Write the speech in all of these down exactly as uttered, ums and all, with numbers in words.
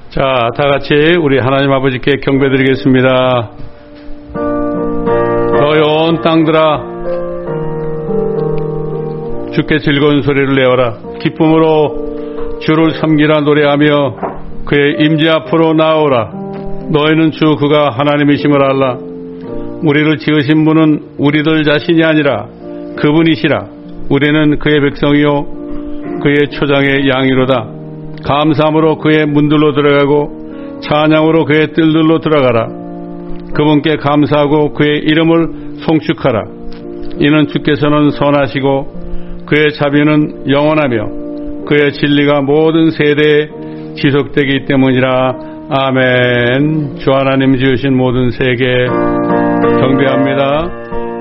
자, 다 같이 우리 하나님 아버지께 경배드리겠습니다. 너희 온 땅들아, 주께 즐거운 소리를 내어라. 기쁨으로 주를 섬기라. 노래하며 그의 임재 앞으로 나오라. 너희는 주 그가 하나님이심을 알라. 우리를 지으신 분은 우리들 자신이 아니라 그분이시라. 우리는 그의 백성이요 그의 초장의 양이로다. 감사함으로 그의 문들로 들어가고 찬양으로 그의 뜰들로 들어가라. 그분께 감사하고 그의 이름을 송축하라. 이는 주께서는 선하시고 그의 자비는 영원하며 그의 진리가 모든 세대에 지속되기 때문이라. 아멘. 주 하나님 지으신 모든 세계 경배합니다.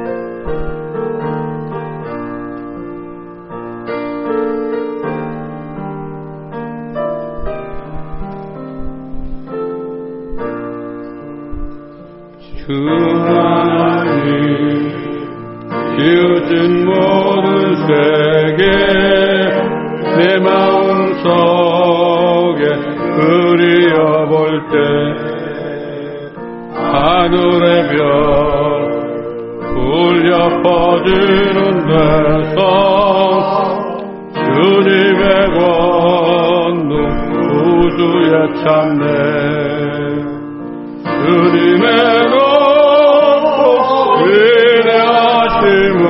주 하나님 지으신 모든 세계 내 마음속에 그리어볼 때 하늘의 별 울려 퍼지는 데서 주님의 권능 우주에 찾네. 주님의 위대하심을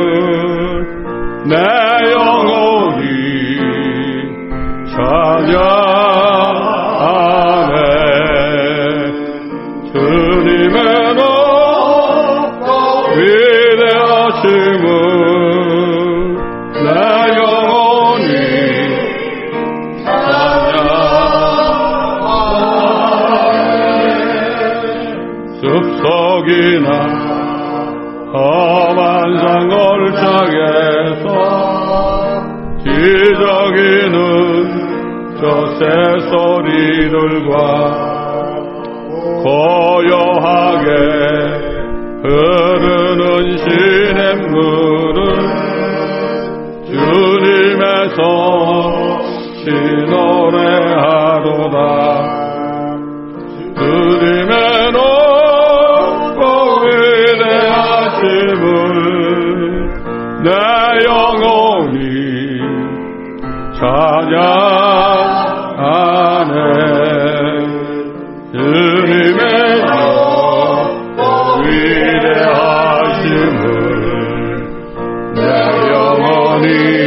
내 영혼이 찬양하네. 주님의 위대하심을 내 영혼이 찬양하네. 숲속이나 험한 산골짜기에서 기저귀는 저 새소리들과 고요하게 흐르는 시냇물은 주님의 솜씨 노래하도다. 주님의 내 영혼이 찬양하네. 주님의 위대하심을 내 영혼이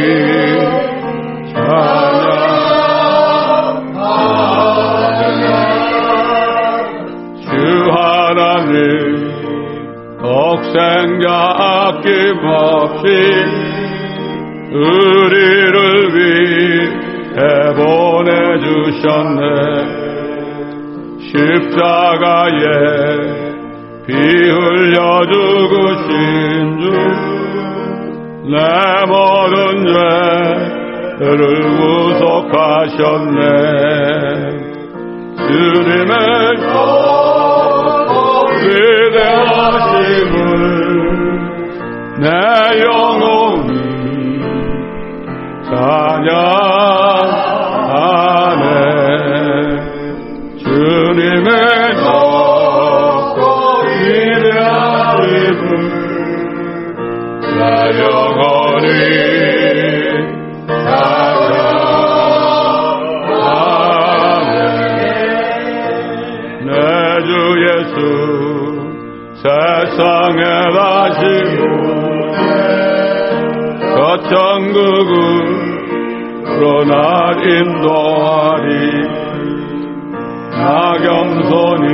찬양하네. 주 하나님 독생자 아낌없이 우리를 위해 보내주셨네. 십자가에 피 흘려 죽으신 주 내 모든 죄를 구속하셨네. 주님의 위대하심을 내 영혼이 찬양하네. 주님의 위대하심을 내 영혼이 찬양하네. 내 주 예수 세상에 다시 저 천국으로 날 인도하리. 나 겸손히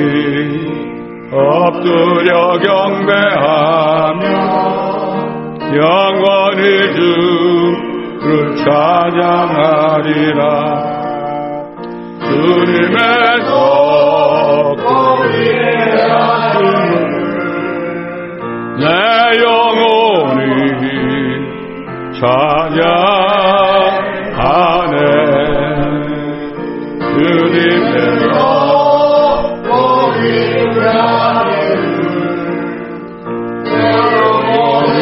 엎드려 경배하며 영원히 주를 찬양하리라. 주님의 높고 위대하심을 내 영혼이 찬양하네. 주님의 높고 위대하심을 내 영혼이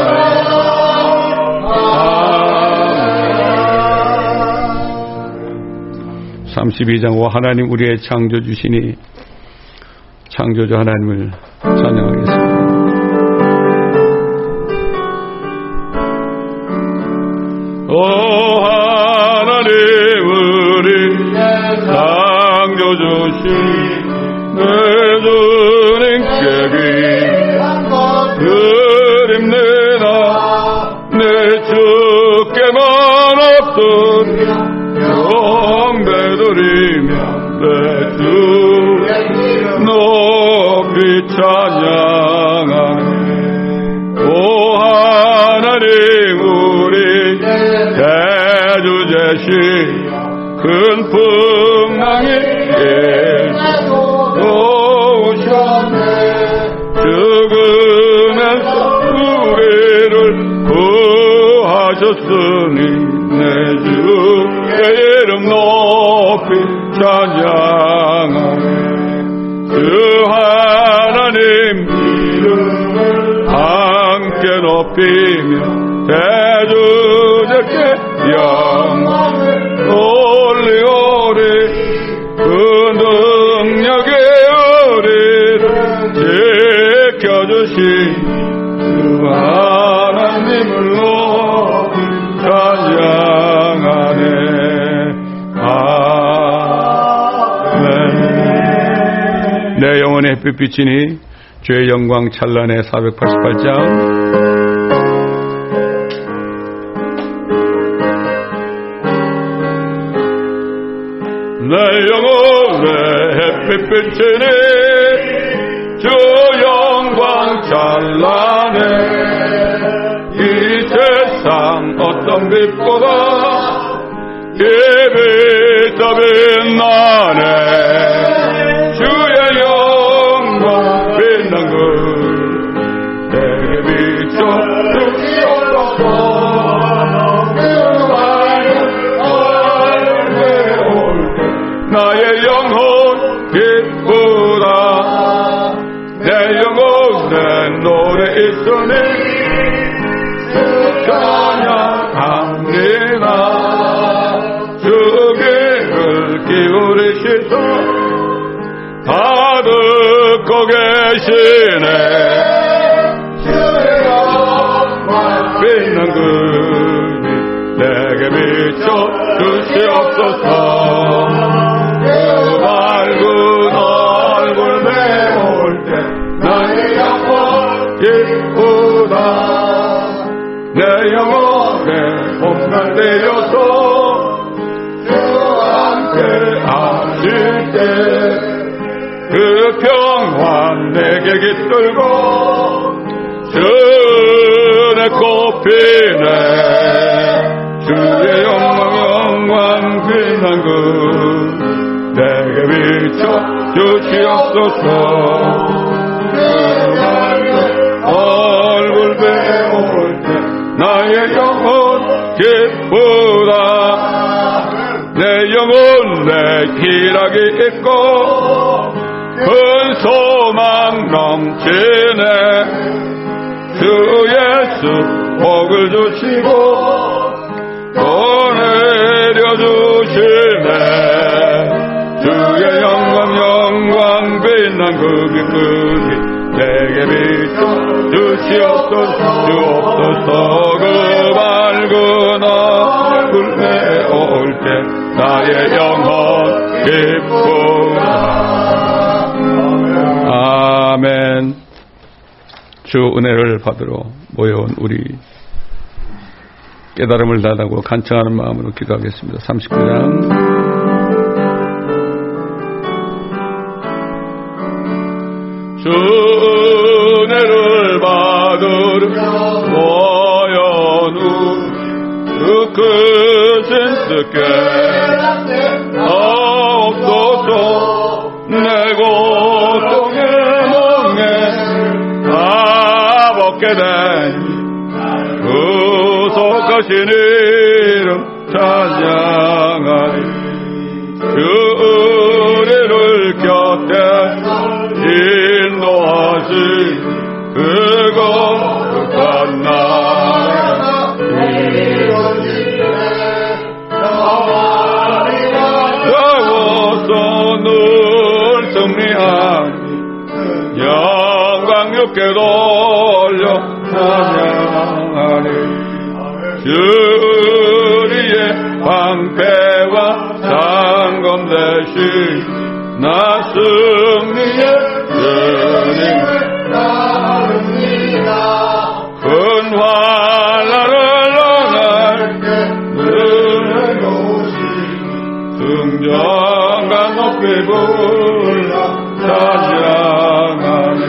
찬양하네. 삼십이 장 오 하나님 우리의 창조주시니 창조주 하나님을 찬양하겠습니다. 오 하나님 우리 창조주시니 내 주님께 드립니다. 내 주께만 없으며 영배드리며 내 주 높이 찬양하네. 오 하나님 우리 대주 제시 큰 풍랑이 오셨네. 죽음에서 우리를 구하셨으니 내 주의 이름 높이 찬양하네. 주 하나님 이름을 함께 높이며 대주자께 영광을 올리오리. 그 능력의 우리를 지켜주신 주 하나님을 높이 찬양하네. 아멘. 내 영혼의 햇빛이니 주의 영광 찬란해. 사백팔십팔 장 내 영혼의 햇빛이니 주 영광 찬란해. 이 세상 어떤 빛보다 빛이 더 빛나네. 주의 영광 빛난 것 내게 비춰 주시옵소서. 나의 영혼 기쁘다. 내 영혼에 노래 있으니 주 찬양합니다. 주 귀를 기울이시소 다 듣고 계시네. 주의 영광 빛난 그니 내게 비춰 주시옵소서. 내 영혼에 봄날 되어서 주 함께 하실 때 그 평화 내게 깃들고 주내 꽃피네. 주의 영광 영광 빛난 것 내게 비춰 주시옵소서. 얼굴 배울 때 나의 영혼 기쁘다. 내 영혼 내 기락이 있고 큰 소망 넘치네. 주 예수 복을 주시고 보내려주시네. 주의 영광 영광 빛난 그 빛이 내게 비춰 주시옵소서. 주옵소서. 그 밝은 얼굴 배울 때 나의 영혼 기쁘다. 아멘. 주 은혜를 받으러 모여온 우리 깨달음을 달라고 간청하는 마음으로 기도하겠습니다. 삼십구 장 주 은혜를 받으러 모여온 주 크신 주께 없소서. 내 고통의 멍에 다 벗게 되니 구속하신 이름 찬양하리. 주 은혜를 곁에 인도하신 그거 극한 나라 주께 돌려 찬양하리. 주리의 방패와 상검 대신 나 승리의 주님을 따릅니다. 큰 환난을 너날께 늘어놓으신 승전과 높이 불러 찬양하네.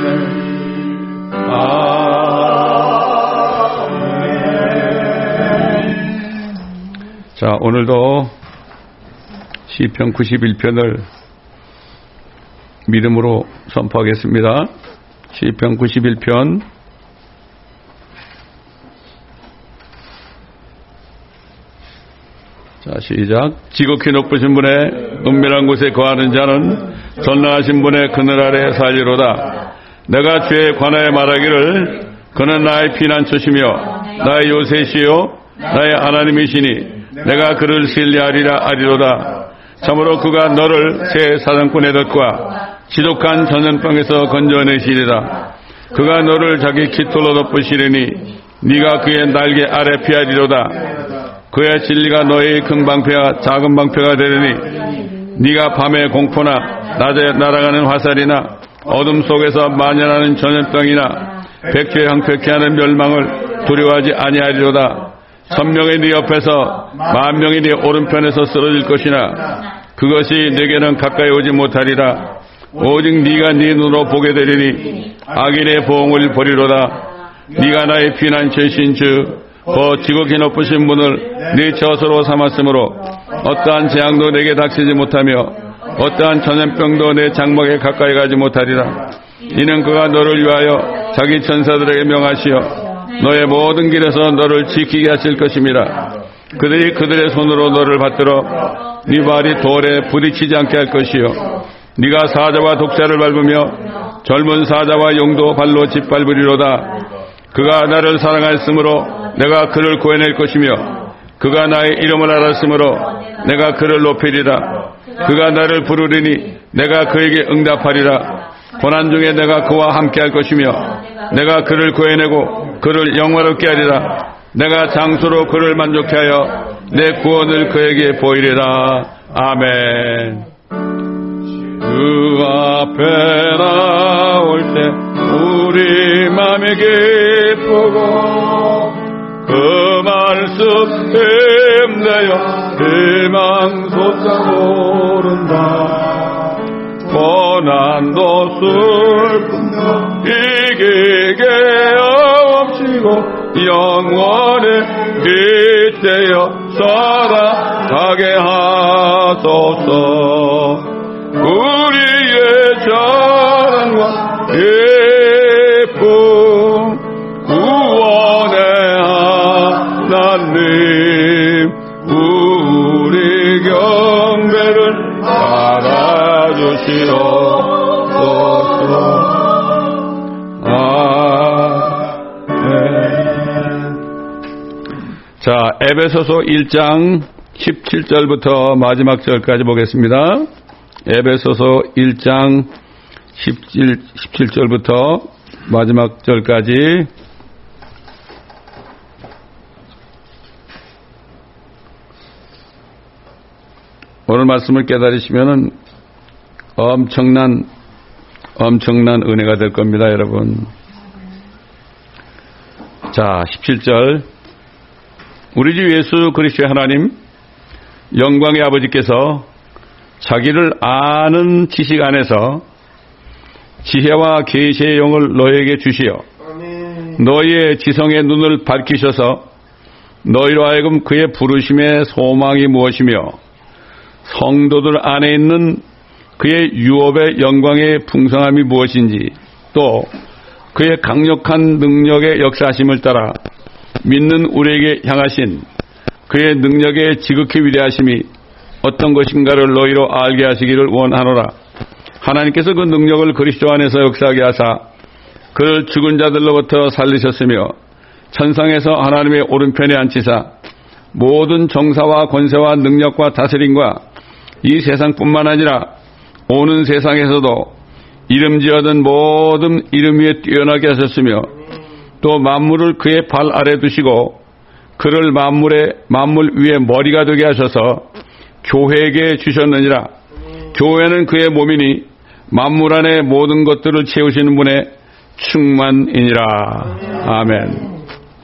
아멘. 자, 오늘도 시편 구십일 편을 믿음으로 선포하겠습니다. 시편 구십일 편 자, 시작. 지극히 높으신 분의 은밀한 곳에 거하는 자는 전능하신 분의 그늘 아래 살리로다. 내가 주에 관하여 말하기를 그는 나의 피난처시며 나의 요새시요 나의 하나님이시니 내가 그를 신뢰하리라 하리로다. 참으로 그가 너를 새 사냥꾼의 덫과 지독한 전염병에서 건져내시리라. 그가 너를 자기 깃털로 덮으시리니 네가 그의 날개 아래 피하리로다. 그의 진리가 너의 큰 방패와 작은 방패가 되리니 네가 밤의 공포나 낮에 날아가는 화살이나 어둠 속에서 만연하는 전염병이나 백주에 항패케 하는 멸망을 두려워하지 아니하리로다. 천명이 네 옆에서 만명이 네 오른편에서 쓰러질 것이나 그것이 네게는 가까이 오지 못하리라. 오직 네가 네 눈으로 보게 되리니 악인의 보응을 보리로다. 네가 나의 피난처이신 주 더 지극히 높으신 분을 네 처소로 삼았으므로 어떠한 재앙도 내게 닥치지 못하며 어떠한 전염병도 내 장막에 가까이 가지 못하리라. 이는 그가 너를 위하여 자기 천사들에게 명하시어 너의 모든 길에서 너를 지키게 하실 것입니다. 그들이 그들의 손으로 너를 받들어 네 발이 돌에 부딪히지 않게 할 것이요 네가 사자와 독자를 밟으며 젊은 사자와 용도 발로 짓밟으리로다. 그가 나를 사랑하였으므로 내가 그를 구해낼 것이며 그가 나의 이름을 알았으므로 내가 그를 높이리라. 그가 나를 부르리니 내가 그에게 응답하리라. 고난 중에 내가 그와 함께 할 것이며 내가 그를 구해내고 그를 영화롭게 하리라. 내가 장수로 그를 만족케 하여 내 구원을 그에게 보이리라. 아멘. 그 앞에 나올 때 우리 맘이 기쁘고 그 말씀 힘내어 희망 솟아오른다. 고난도 슬픔도 이기게 없이고 영원히 깃대어 살아가게 하소서. 우리의 자랑과 기쁨 구원의 하나님 우리 경배를 받아주시옵소서. 아멘. 자, 에베소서 일 장 십칠 절부터 마지막 절까지 보겠습니다. 에베소서 일 장 십칠, 십칠 절부터 마지막 절까지 오늘 말씀을 깨달으시면은 엄청난 엄청난 은혜가 될 겁니다, 여러분. 자, 십칠 절. 우리 주 예수 그리스도의 하나님 영광의 아버지께서 자기를 아는 지식 안에서 지혜와 계시의 영을 너에게 주시어 너희의 지성의 눈을 밝히셔서 너희로 하여금 그의 부르심의 소망이 무엇이며 성도들 안에 있는 그의 유업의 영광의 풍성함이 무엇인지 또 그의 강력한 능력의 역사하심을 따라 믿는 우리에게 향하신 그의 능력의 지극히 위대하심이 어떤 것인가를 너희로 알게 하시기를 원하노라. 하나님께서 그 능력을 그리스도 안에서 역사하게 하사 그를 죽은 자들로부터 살리셨으며 천상에서 하나님의 오른편에 앉히사 모든 정사와 권세와 능력과 다스림과 이 세상뿐만 아니라 오는 세상에서도 이름 지어든 모든 이름 위에 뛰어나게 하셨으며 또 만물을 그의 발 아래 두시고 그를 만물의 만물 위에 머리가 되게 하셔서 교회에게 주셨느니라. 교회는 그의 몸이니 만물 안에 모든 것들을 채우시는 분의 충만이니라. 아멘.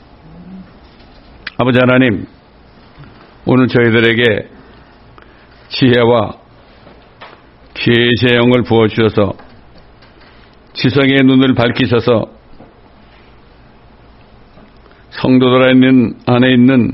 아버지 하나님, 오늘 저희들에게 지혜와 계시의 영을 부어주셔서 지성의 눈을 밝히셔서 성도들 안에 있는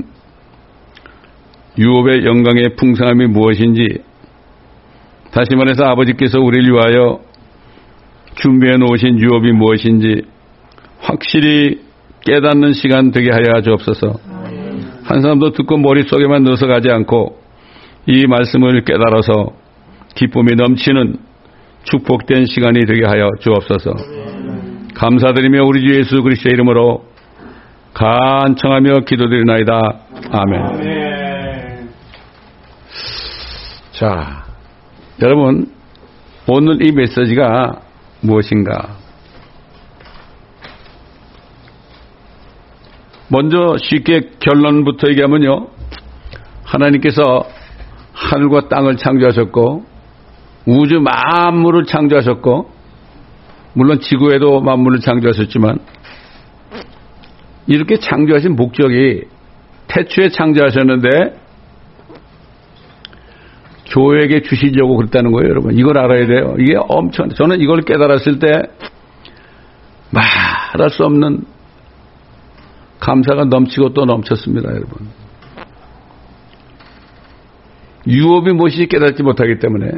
유업의 영광의 풍성함이 무엇인지, 다시 말해서 아버지께서 우리를 위하여 준비해 놓으신 유업이 무엇인지 확실히 깨닫는 시간 되게 하여 주옵소서. 한 사람도 듣고 머릿속에만 넣어서 가지 않고 이 말씀을 깨달아서 기쁨이 넘치는 축복된 시간이 되게 하여 주옵소서. 감사드리며 우리 주 예수 그리스도의 이름으로 간청하며 기도드리나이다. 아멘. 자, 여러분, 오늘 이 메시지가 무엇인가? 먼저 쉽게 결론부터 얘기하면요, 하나님께서 하늘과 땅을 창조하셨고 우주 만물을 창조하셨고, 물론 지구에도 만물을 창조하셨지만 이렇게 창조하신 목적이 태초에 창조하셨는데 교회에게 주시려고 그랬다는 거예요. 여러분, 이걸 알아야 돼요. 이게 엄청, 저는 이걸 깨달았을 때 말할 수 없는 감사가 넘치고 또 넘쳤습니다. 여러분, 유업이 무엇인지 깨닫지 못하기 때문에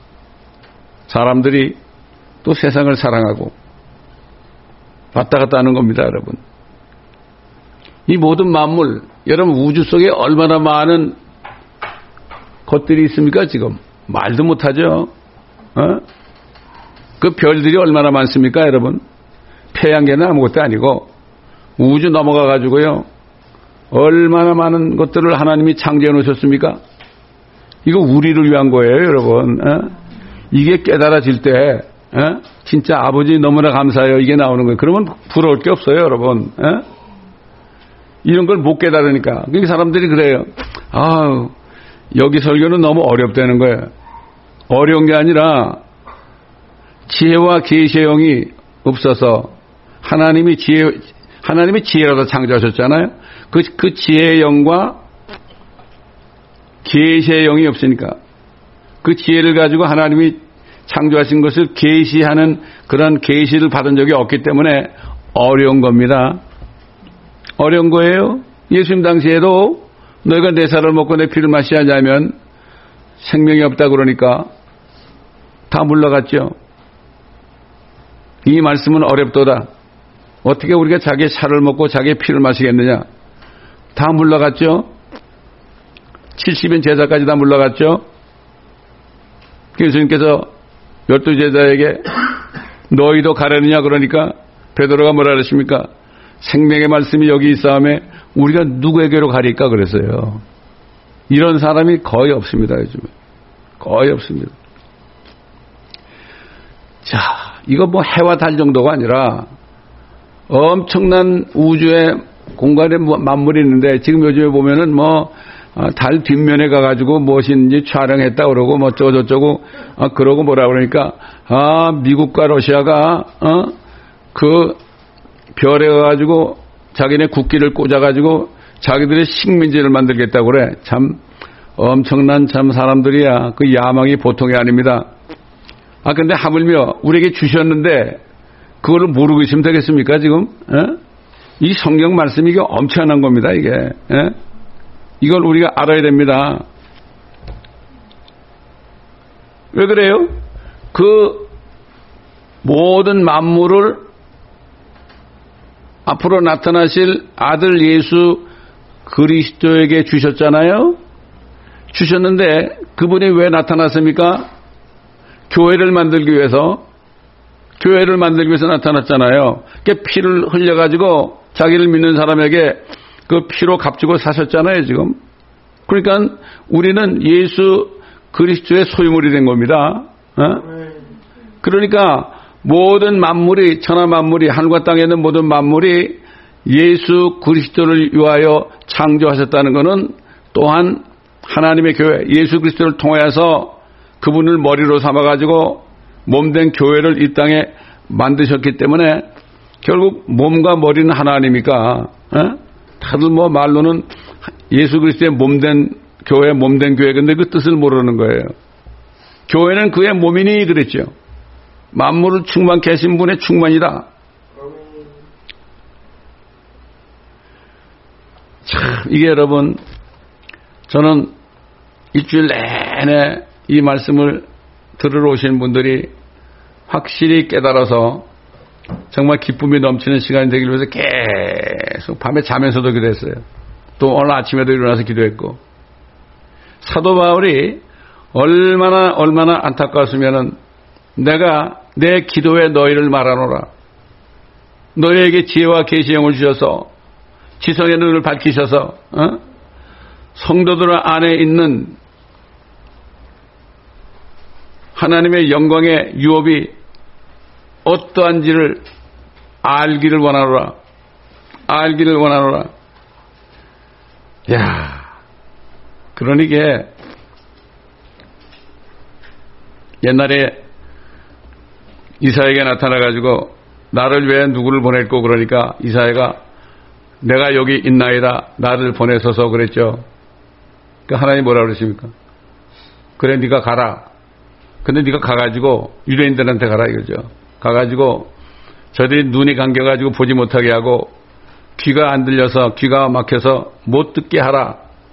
사람들이 또 세상을 사랑하고 왔다 갔다 하는 겁니다. 여러분, 이 모든 만물, 여러분 우주 속에 얼마나 많은 것들이 있습니까? 지금 말도 못하죠. 어? 그 별들이 얼마나 많습니까? 여러분, 태양계는 아무것도 아니고 우주 넘어가 가지고요, 얼마나 많은 것들을 하나님이 창조해 놓으셨습니까? 이거 우리를 위한 거예요. 여러분, 어? 이게 깨달아질 때 어? 진짜 아버지 너무나 감사해요, 이게 나오는 거예요. 그러면 부러울 게 없어요. 여러분, 어? 이런 걸 못 깨달으니까. 그러니까 사람들이 그래요. 아우, 여기 설교는 너무 어렵다는 거예요. 어려운 게 아니라 지혜와 계시의 영이 없어서, 하나님이 지혜, 하나님이 지혜라도 창조하셨잖아요. 그, 그 지혜의 영과 계시의 영이 없으니까, 그 지혜를 가지고 하나님이 창조하신 것을 계시하는 그런 계시를 받은 적이 없기 때문에 어려운 겁니다. 어려운 거예요. 예수님 당시에도 너희가 내 살을 먹고 내 피를 마시지 않으면 생명이 없다 그러니까 다 물러갔죠. 이 말씀은 어렵도다. 어떻게 우리가 자기의 살을 먹고 자기의 피를 마시겠느냐. 다 물러갔죠. 칠십인 제자까지 다 물러갔죠. 예수님께서 열두 제자에게 너희도 가려느냐 그러니까 베드로가 뭐라 그랬습니까? 생명의 말씀이 여기 있사오매 우리가 누구에게로 가릴까 그랬어요. 이런 사람이 거의 없습니다. 요즘에 거의 없습니다. 자, 이거 뭐 해와 달 정도가 아니라 엄청난 우주의 공간에 만물이 있는데, 지금 요즘에 보면은 뭐 달 뒷면에 가가지고 무엇인지 촬영했다 그러고 뭐 저저저고 아, 그러고 뭐라 그러니까, 아, 미국과 러시아가 어? 그 별에 가가지고 자기네 국기를 꽂아가지고 자기들의 식민지를 만들겠다고 그래. 참 엄청난 참 사람들이야. 그 야망이 보통이 아닙니다. 아, 근데 하물며 우리에게 주셨는데 그거를 모르고 있으면 되겠습니까? 지금 에? 이 성경 말씀이 이게 엄청난 겁니다. 이게 에? 이걸 우리가 알아야 됩니다. 왜 그래요? 그 모든 만물을 앞으로 나타나실 아들 예수 그리스도에게 주셨잖아요. 주셨는데 그분이 왜 나타났습니까? 교회를 만들기 위해서, 교회를 만들기 위해서 나타났잖아요. 그러니까 피를 흘려가지고 자기를 믿는 사람에게 그 피로 값주고 사셨잖아요, 지금. 그러니까 우리는 예수 그리스도의 소유물이 된 겁니다. 어? 그러니까 모든 만물이, 천하 만물이, 하늘과 땅에 있는 모든 만물이 예수 그리스도를 위하여 창조하셨다는 것은 또한 하나님의 교회, 예수 그리스도를 통하여서 그분을 머리로 삼아가지고 몸된 교회를 이 땅에 만드셨기 때문에 결국 몸과 머리는 하나님이니까, 어? 다들 뭐 말로는 예수 그리스도의 몸된 교회, 몸된 교회, 근데 그 뜻을 모르는 거예요. 교회는 그의 몸이니 그랬죠. 만물을 충만케 하신 분의 충만이다. 참, 이게 여러분, 저는 일주일 내내 이 말씀을 들으러 오신 분들이 확실히 깨달아서 정말 기쁨이 넘치는 시간이 되길 위해서 계속 밤에 자면서도 기도했어요. 또 오늘 아침에도 일어나서 기도했고, 사도 바울이 얼마나 얼마나 안타까웠으면은 내가 내 기도에 너희를 말하노라. 너희에게 지혜와 계시의 영을 주셔서 지성의 눈을 밝히셔서 어? 성도들 안에 있는 하나님의 영광의 유업이 어떠한지를 알기를 원하노라. 알기를 원하노라. 야, 그러니 이게 옛날에 이사야에게 나타나가지고 나를 왜 누구를 보냈고 그러니까 이사야가 내가 여기 있나이다 나를 보내소서 그랬죠. 그러니까 하나님 뭐라 그러십니까? 그래 네가 가라. 근데 네가 가가지고 유대인들한테 가라 이거죠. 가가지고 저들이 눈이 감겨가지고 보지 못하게 하고 귀가 안 들려서 귀가 막혀서 못 듣게 하라.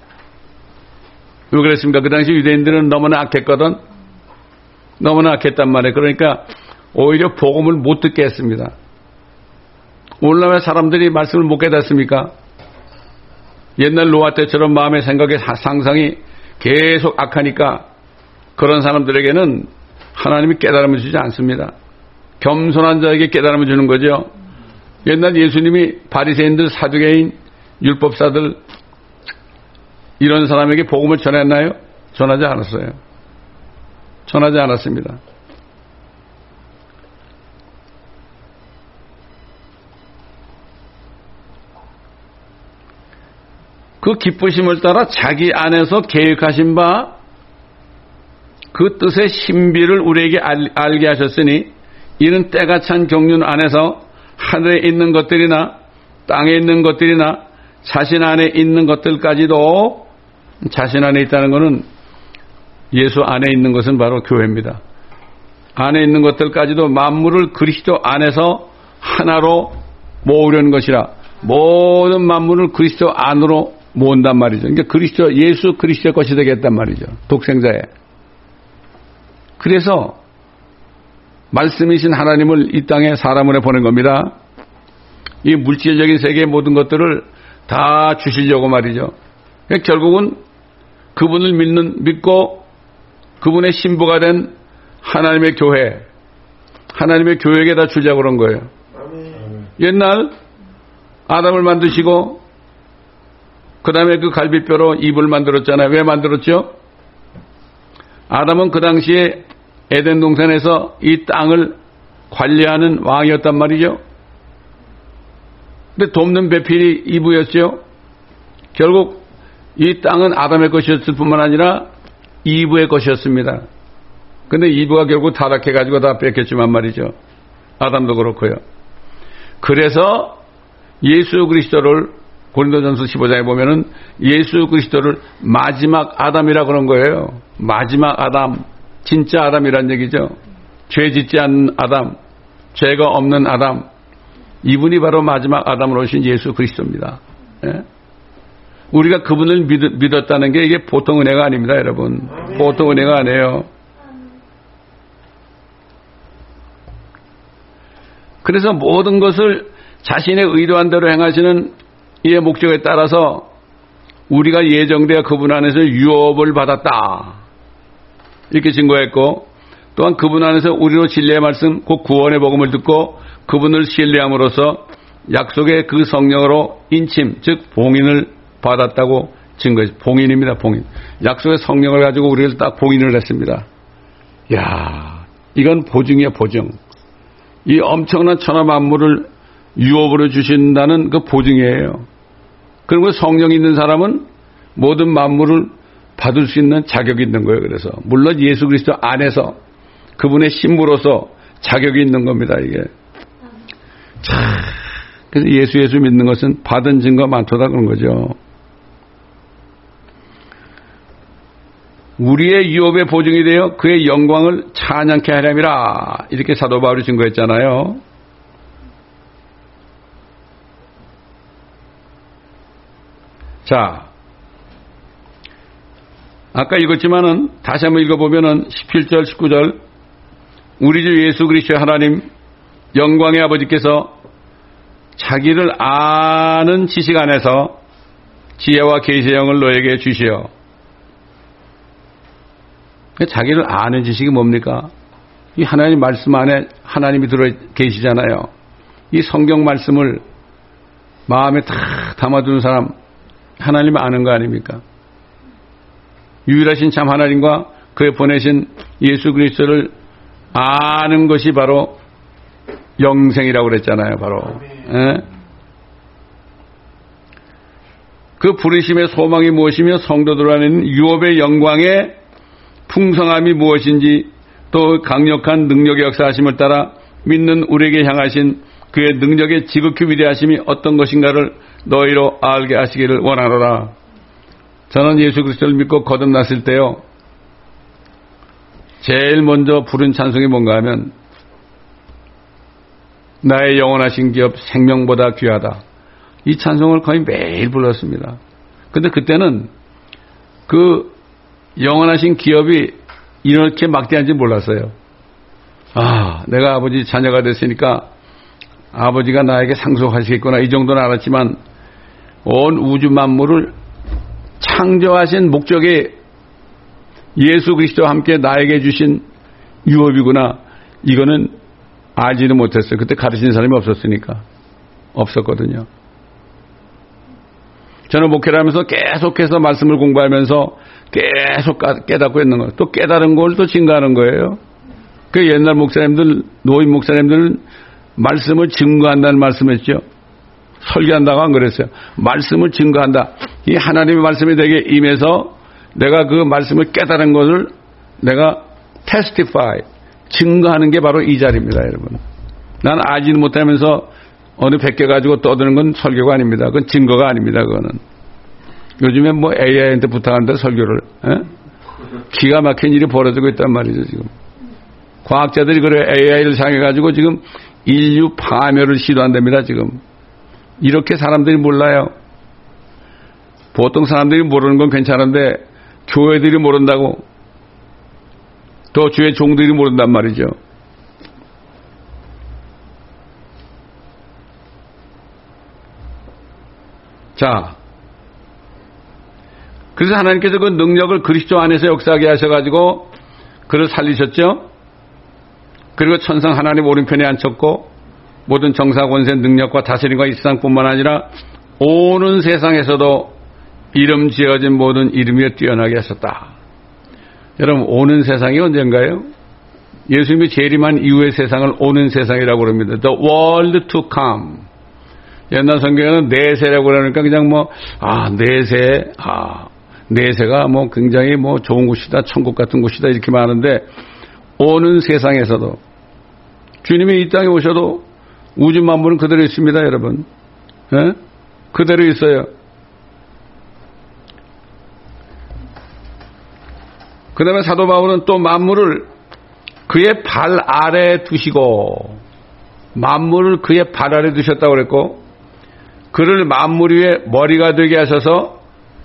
왜 그랬습니까? 그 당시 유대인들은 너무나 악했거든. 너무나 악했단 말이에요. 그러니까 오히려 복음을 못 듣게 했습니다. 오늘날 사람들이 말씀을 못 깨닫습니까? 옛날 노아 때처럼 마음의 생각의 상상이 계속 악하니까 그런 사람들에게는 하나님이 깨달음을 주지 않습니다. 겸손한 자에게 깨달음을 주는 거죠. 옛날 예수님이 바리새인들, 사두개인, 율법사들 이런 사람에게 복음을 전했나요? 전하지 않았어요. 전하지 않았습니다. 그 기쁘심을 따라 자기 안에서 계획하신 바 그 뜻의 신비를 우리에게 알, 알게 하셨으니 이는 때가 찬 경륜 안에서 하늘에 있는 것들이나 땅에 있는 것들이나 자신 안에 있는 것들까지도 자신 안에 있다는 것은 예수 안에 있는 것은 바로 교회입니다. 안에 있는 것들까지도 만물을 그리스도 안에서 하나로 모으려는 것이라 모든 만물을 그리스도 안으로 모은단 말이죠. 그러니까 그리스도, 예수 그리스도의 것이 되겠단 말이죠. 독생자의. 그래서 말씀이신 하나님을 이 땅에 사람을 보낸 겁니다. 이 물질적인 세계의 모든 것들을 다 주시려고 말이죠. 그러니까 결국은 그분을 믿는, 믿고 그분의 신부가 된 하나님의 교회, 하나님의 교회에게 다 주려고 그런 거예요. 옛날 아담을 만드시고 그 다음에 그 갈비뼈로 이브를 만들었잖아요. 왜 만들었죠? 아담은 그 당시에 에덴 동산에서 이 땅을 관리하는 왕이었단 말이죠. 근데 돕는 배필이 이브였죠. 결국 이 땅은 아담의 것이었을 뿐만 아니라 이브의 것이었습니다. 근데 이브가 결국 타락해가지고 다 뺏겼지만 말이죠. 아담도 그렇고요. 그래서 예수 그리스도를 고린도전서 십오 장에 보면은 예수 그리스도를 마지막 아담이라 그런 거예요. 마지막 아담, 진짜 아담이란 얘기죠. 죄 짓지 않는 아담, 죄가 없는 아담, 이분이 바로 마지막 아담으로 오신 예수 그리스도입니다. 예? 우리가 그분을 믿, 믿었다는 게 이게 보통 은혜가 아닙니다, 여러분. 보통 은혜가 아니에요. 그래서 모든 것을 자신의 의도한 대로 행하시는 이의 목적에 따라서 우리가 예정되어 그분 안에서 유업을 받았다. 이렇게 증거했고, 또한 그분 안에서 우리로 진리의 말씀, 곧 구원의 복음을 듣고 그분을 신뢰함으로써 약속의 그 성령으로 인침, 즉 봉인을 받았다고 증거했습니다. 봉인입니다, 봉인. 약속의 성령을 가지고 우리를 딱 봉인을 했습니다. 이야, 이건 보증이야, 보증. 이 엄청난 천하 만물을 유업으로 주신다는 그 보증이에요. 그리고 성령이 있는 사람은 모든 만물을 받을 수 있는 자격이 있는 거예요. 그래서 물론 예수 그리스도 안에서 그분의 신부로서 자격이 있는 겁니다. 이게. 참, 그래서 예수 예수 믿는 것은 받은 증거 많도다 그런 거죠. 우리의 유업의 보증이 되어 그의 영광을 찬양케 하렴이라 이렇게 사도 바울이 증거했잖아요. 자, 아까 읽었지만은 다시 한번 읽어보면은 십칠 절 십구 절 우리 주 예수 그리스도의 하나님 영광의 아버지께서 자기를 아는 지식 안에서 지혜와 계시의 영을 너에게 주시어. 자기를 아는 지식이 뭡니까? 이 하나님 말씀 안에 하나님이 들어 계시잖아요. 이 성경 말씀을 마음에 다 담아두는 사람 하나님 아는 거 아닙니까? 유일하신 참 하나님과 그의 보내신 예수 그리스도를 아는 것이 바로 영생이라고 그랬잖아요. 바로. 예? 그 부르심의 소망이 무엇이며 성도들 안에는 유업의 영광의 풍성함이 무엇인지 또 강력한 능력의 역사하심을 따라 믿는 우리에게 향하신 그의 능력의 지극히 위대하심이 어떤 것인가를 너희로 알게 하시기를 원하노라. 저는 예수 그리스도를 믿고 거듭났을 때요. 제일 먼저 부른 찬송이 뭔가 하면 나의 영원하신 기업 생명보다 귀하다. 이 찬송을 거의 매일 불렀습니다. 근데 그때는 그 영원하신 기업이 이렇게 막대한지 몰랐어요. 아, 내가 아버지 자녀가 됐으니까 아버지가 나에게 상속하시겠구나 이 정도는 알았지만 온 우주 만물을 창조하신 목적이 예수 그리스도와 함께 나에게 주신 유업이구나. 이거는 알지는 못했어요. 그때 가르치는 사람이 없었으니까. 없었거든요. 저는 목회를 하면서 계속해서 말씀을 공부하면서 계속 깨닫고 있는 거예요. 또 깨달은 걸 또 증거하는 거예요. 그 옛날 목사님들, 노인 목사님들은 말씀을 증거한다는 말씀했죠. 설교한다고 안 그랬어요. 말씀을 증거한다. 이 하나님의 말씀이 내게 임해서 내가 그 말씀을 깨달은 것을 내가 testify, 증거하는 게 바로 이 자리입니다, 여러분. 난 알지는 못하면서 어느 백개 가지고 떠드는 건 설교가 아닙니다. 그건 증거가 아닙니다, 그거는. 요즘에 뭐 에이아이한테 부탁한다, 설교를. 에? 기가 막힌 일이 벌어지고 있단 말이죠, 지금. 과학자들이 그래 에이아이를 사용해가지고 지금 인류 파멸을 시도한답니다, 지금. 이렇게 사람들이 몰라요. 보통 사람들이 모르는 건 괜찮은데 교회들이 모른다고 또 주의 종들이 모른단 말이죠. 자, 그래서 하나님께서 그 능력을 그리스도 안에서 역사하게 하셔가지고 그를 살리셨죠. 그리고 천상 하나님 오른편에 앉혔고 모든 정사 권세 능력과 다스림과 이 세상뿐만 아니라 오는 세상에서도 이름 지어진 모든 이름 위에 뛰어나게 하셨다. 여러분, 오는 세상이 언젠가요? 예수님이 재림한 이후의 세상을 오는 세상이라고 그럽니다. The world to come. 옛날 성경에는 내세라고 그러니까 그냥 뭐, 아, 내세, 아, 내세가 뭐 굉장히 뭐 좋은 곳이다, 천국 같은 곳이다, 이렇게 말하는데, 오는 세상에서도, 주님이 이 땅에 오셔도 우주 만물은 그대로 있습니다, 여러분. 예? 그대로 있어요. 그 다음에 사도 바울은 또 만물을 그의 발 아래에 두시고, 만물을 그의 발 아래에 두셨다고 그랬고, 그를 만물 위에 머리가 되게 하셔서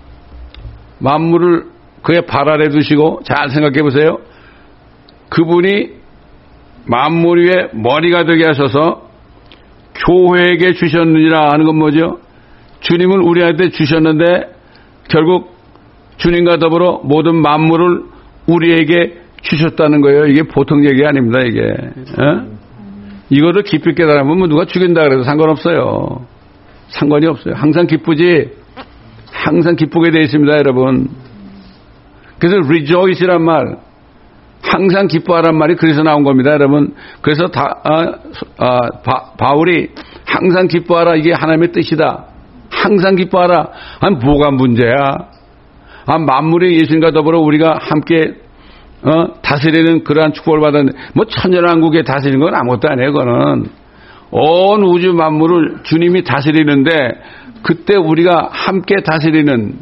만물을 그의 발 아래에 두시고, 잘 생각해 보세요. 그분이 만물 위에 머리가 되게 하셔서 교회에게 주셨느니라 하는 건 뭐죠? 주님을 우리한테 주셨는데 결국 주님과 더불어 모든 만물을 우리에게 주셨다는 거예요. 이게 보통 얘기 아닙니다, 이게. 에? 이거를 깊이 깨달으면 누가 죽인다 그래도 상관없어요. 상관이 없어요. 항상 기쁘지. 항상 기쁘게 되어 있습니다, 여러분. 그래서 rejoice란 말, 항상 기뻐하란 말이 그래서 나온 겁니다, 여러분. 그래서 다, 아, 아, 바, 바울이 항상 기뻐하라, 이게 하나님의 뜻이다. 항상 기뻐하라. 아니, 뭐가 문제야? 아, 만물의 예수님과 더불어 우리가 함께 어, 다스리는 그러한 축복을 받았는데, 뭐 천연왕국에 다스리는 건 아무것도 아니에요, 그거는. 온 우주 만물을 주님이 다스리는데, 그때 우리가 함께 다스리는,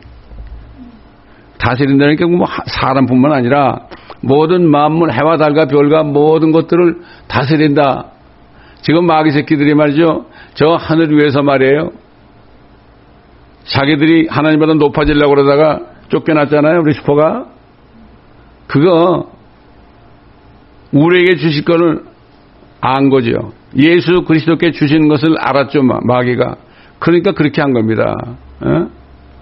다스린다는 게 뭐 사람뿐만 아니라 모든 만물, 해와 달과 별과 모든 것들을 다스린다. 지금 마귀 새끼들이 말이죠, 저 하늘 위에서 말이에요, 자기들이 하나님보다 높아지려고 그러다가 쫓겨났잖아요, 우리 슈퍼가. 그거 우리에게 주실 거를 안 거죠. 예수 그리스도께 주시는 것을 알았죠, 마귀가. 그러니까 그렇게 한 겁니다. 어?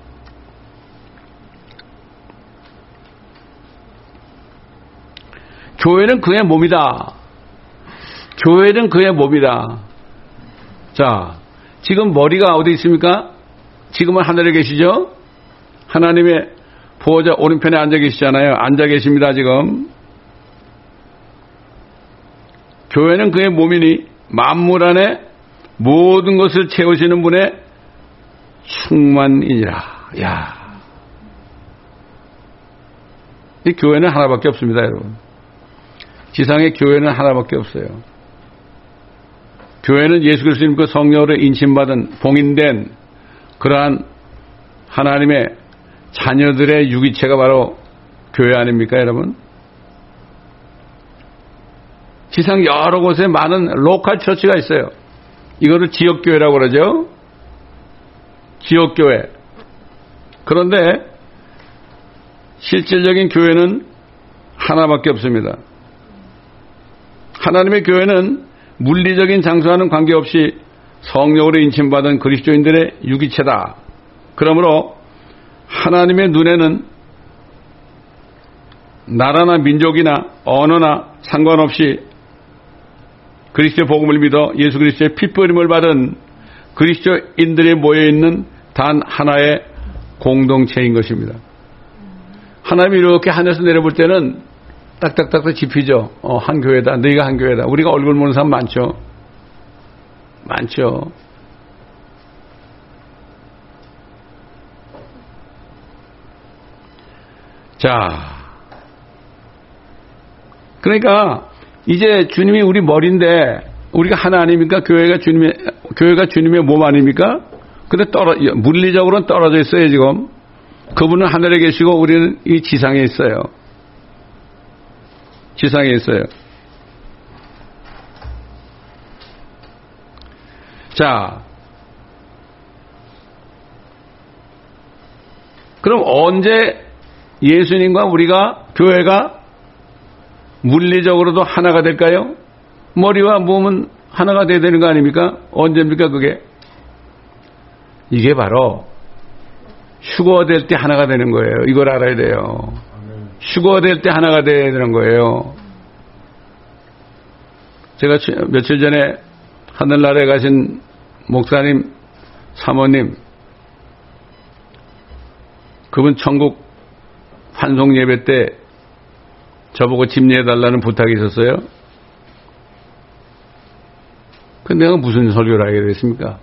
교회는 그의 몸이다. 교회는 그의 몸이다. 자, 지금 머리가 어디 있습니까? 지금은 하늘에 계시죠? 하나님의 보호자 오른편에 앉아 계시잖아요. 앉아 계십니다, 지금. 교회는 그의 몸이니 만물 안에 모든 것을 채우시는 분의 충만이니라. 야, 이 교회는 하나밖에 없습니다, 여러분. 지상의 교회는 하나밖에 없어요. 교회는 예수 그리스도님 그 성령으로 인침받은 봉인된 그러한 하나님의 자녀들의 유기체가 바로 교회 아닙니까, 여러분? 지상 여러 곳에 많은 로컬 처치가 있어요. 이거를 지역교회라고 그러죠. 지역교회. 그런데 실질적인 교회는 하나밖에 없습니다. 하나님의 교회는 물리적인 장소와는 관계없이 성령으로 인침받은 그리스도인들의 유기체다. 그러므로 하나님의 눈에는 나라나 민족이나 언어나 상관없이 그리스도의 복음을 믿어 예수 그리스도의 핏부림을 받은 그리스도인들이 모여있는 단 하나의 공동체인 것입니다. 하나님이 이렇게 하늘에서 내려볼 때는 딱딱딱딱 짚히죠. 어, 한 교회다. 너희가 한 교회다. 우리가 얼굴 보는 사람 많죠. 많죠. 자, 그러니까 이제 주님이 우리 머리인데 우리가 하나 아닙니까? 교회가 주님의 교회가 주님의 몸 아닙니까? 근데 떨어 물리적으로는 떨어져 있어요, 지금. 그분은 하늘에 계시고 우리는 이 지상에 있어요. 지상에 있어요. 자, 그럼 언제 예수님과 우리가 교회가 물리적으로도 하나가 될까요? 머리와 몸은 하나가 돼야 되는 거 아닙니까? 언제입니까 그게? 이게 바로 휴거될 때 하나가 되는 거예요. 이걸 알아야 돼요. 휴거될 때 하나가 돼야 되는 거예요. 제가 며칠 전에 하늘나라에 가신 목사님, 사모님, 그분 천국 환송 예배 때 저보고 집례해달라는 부탁이 있었어요. 근데 내가 무슨 설교를 하게 됐습니까?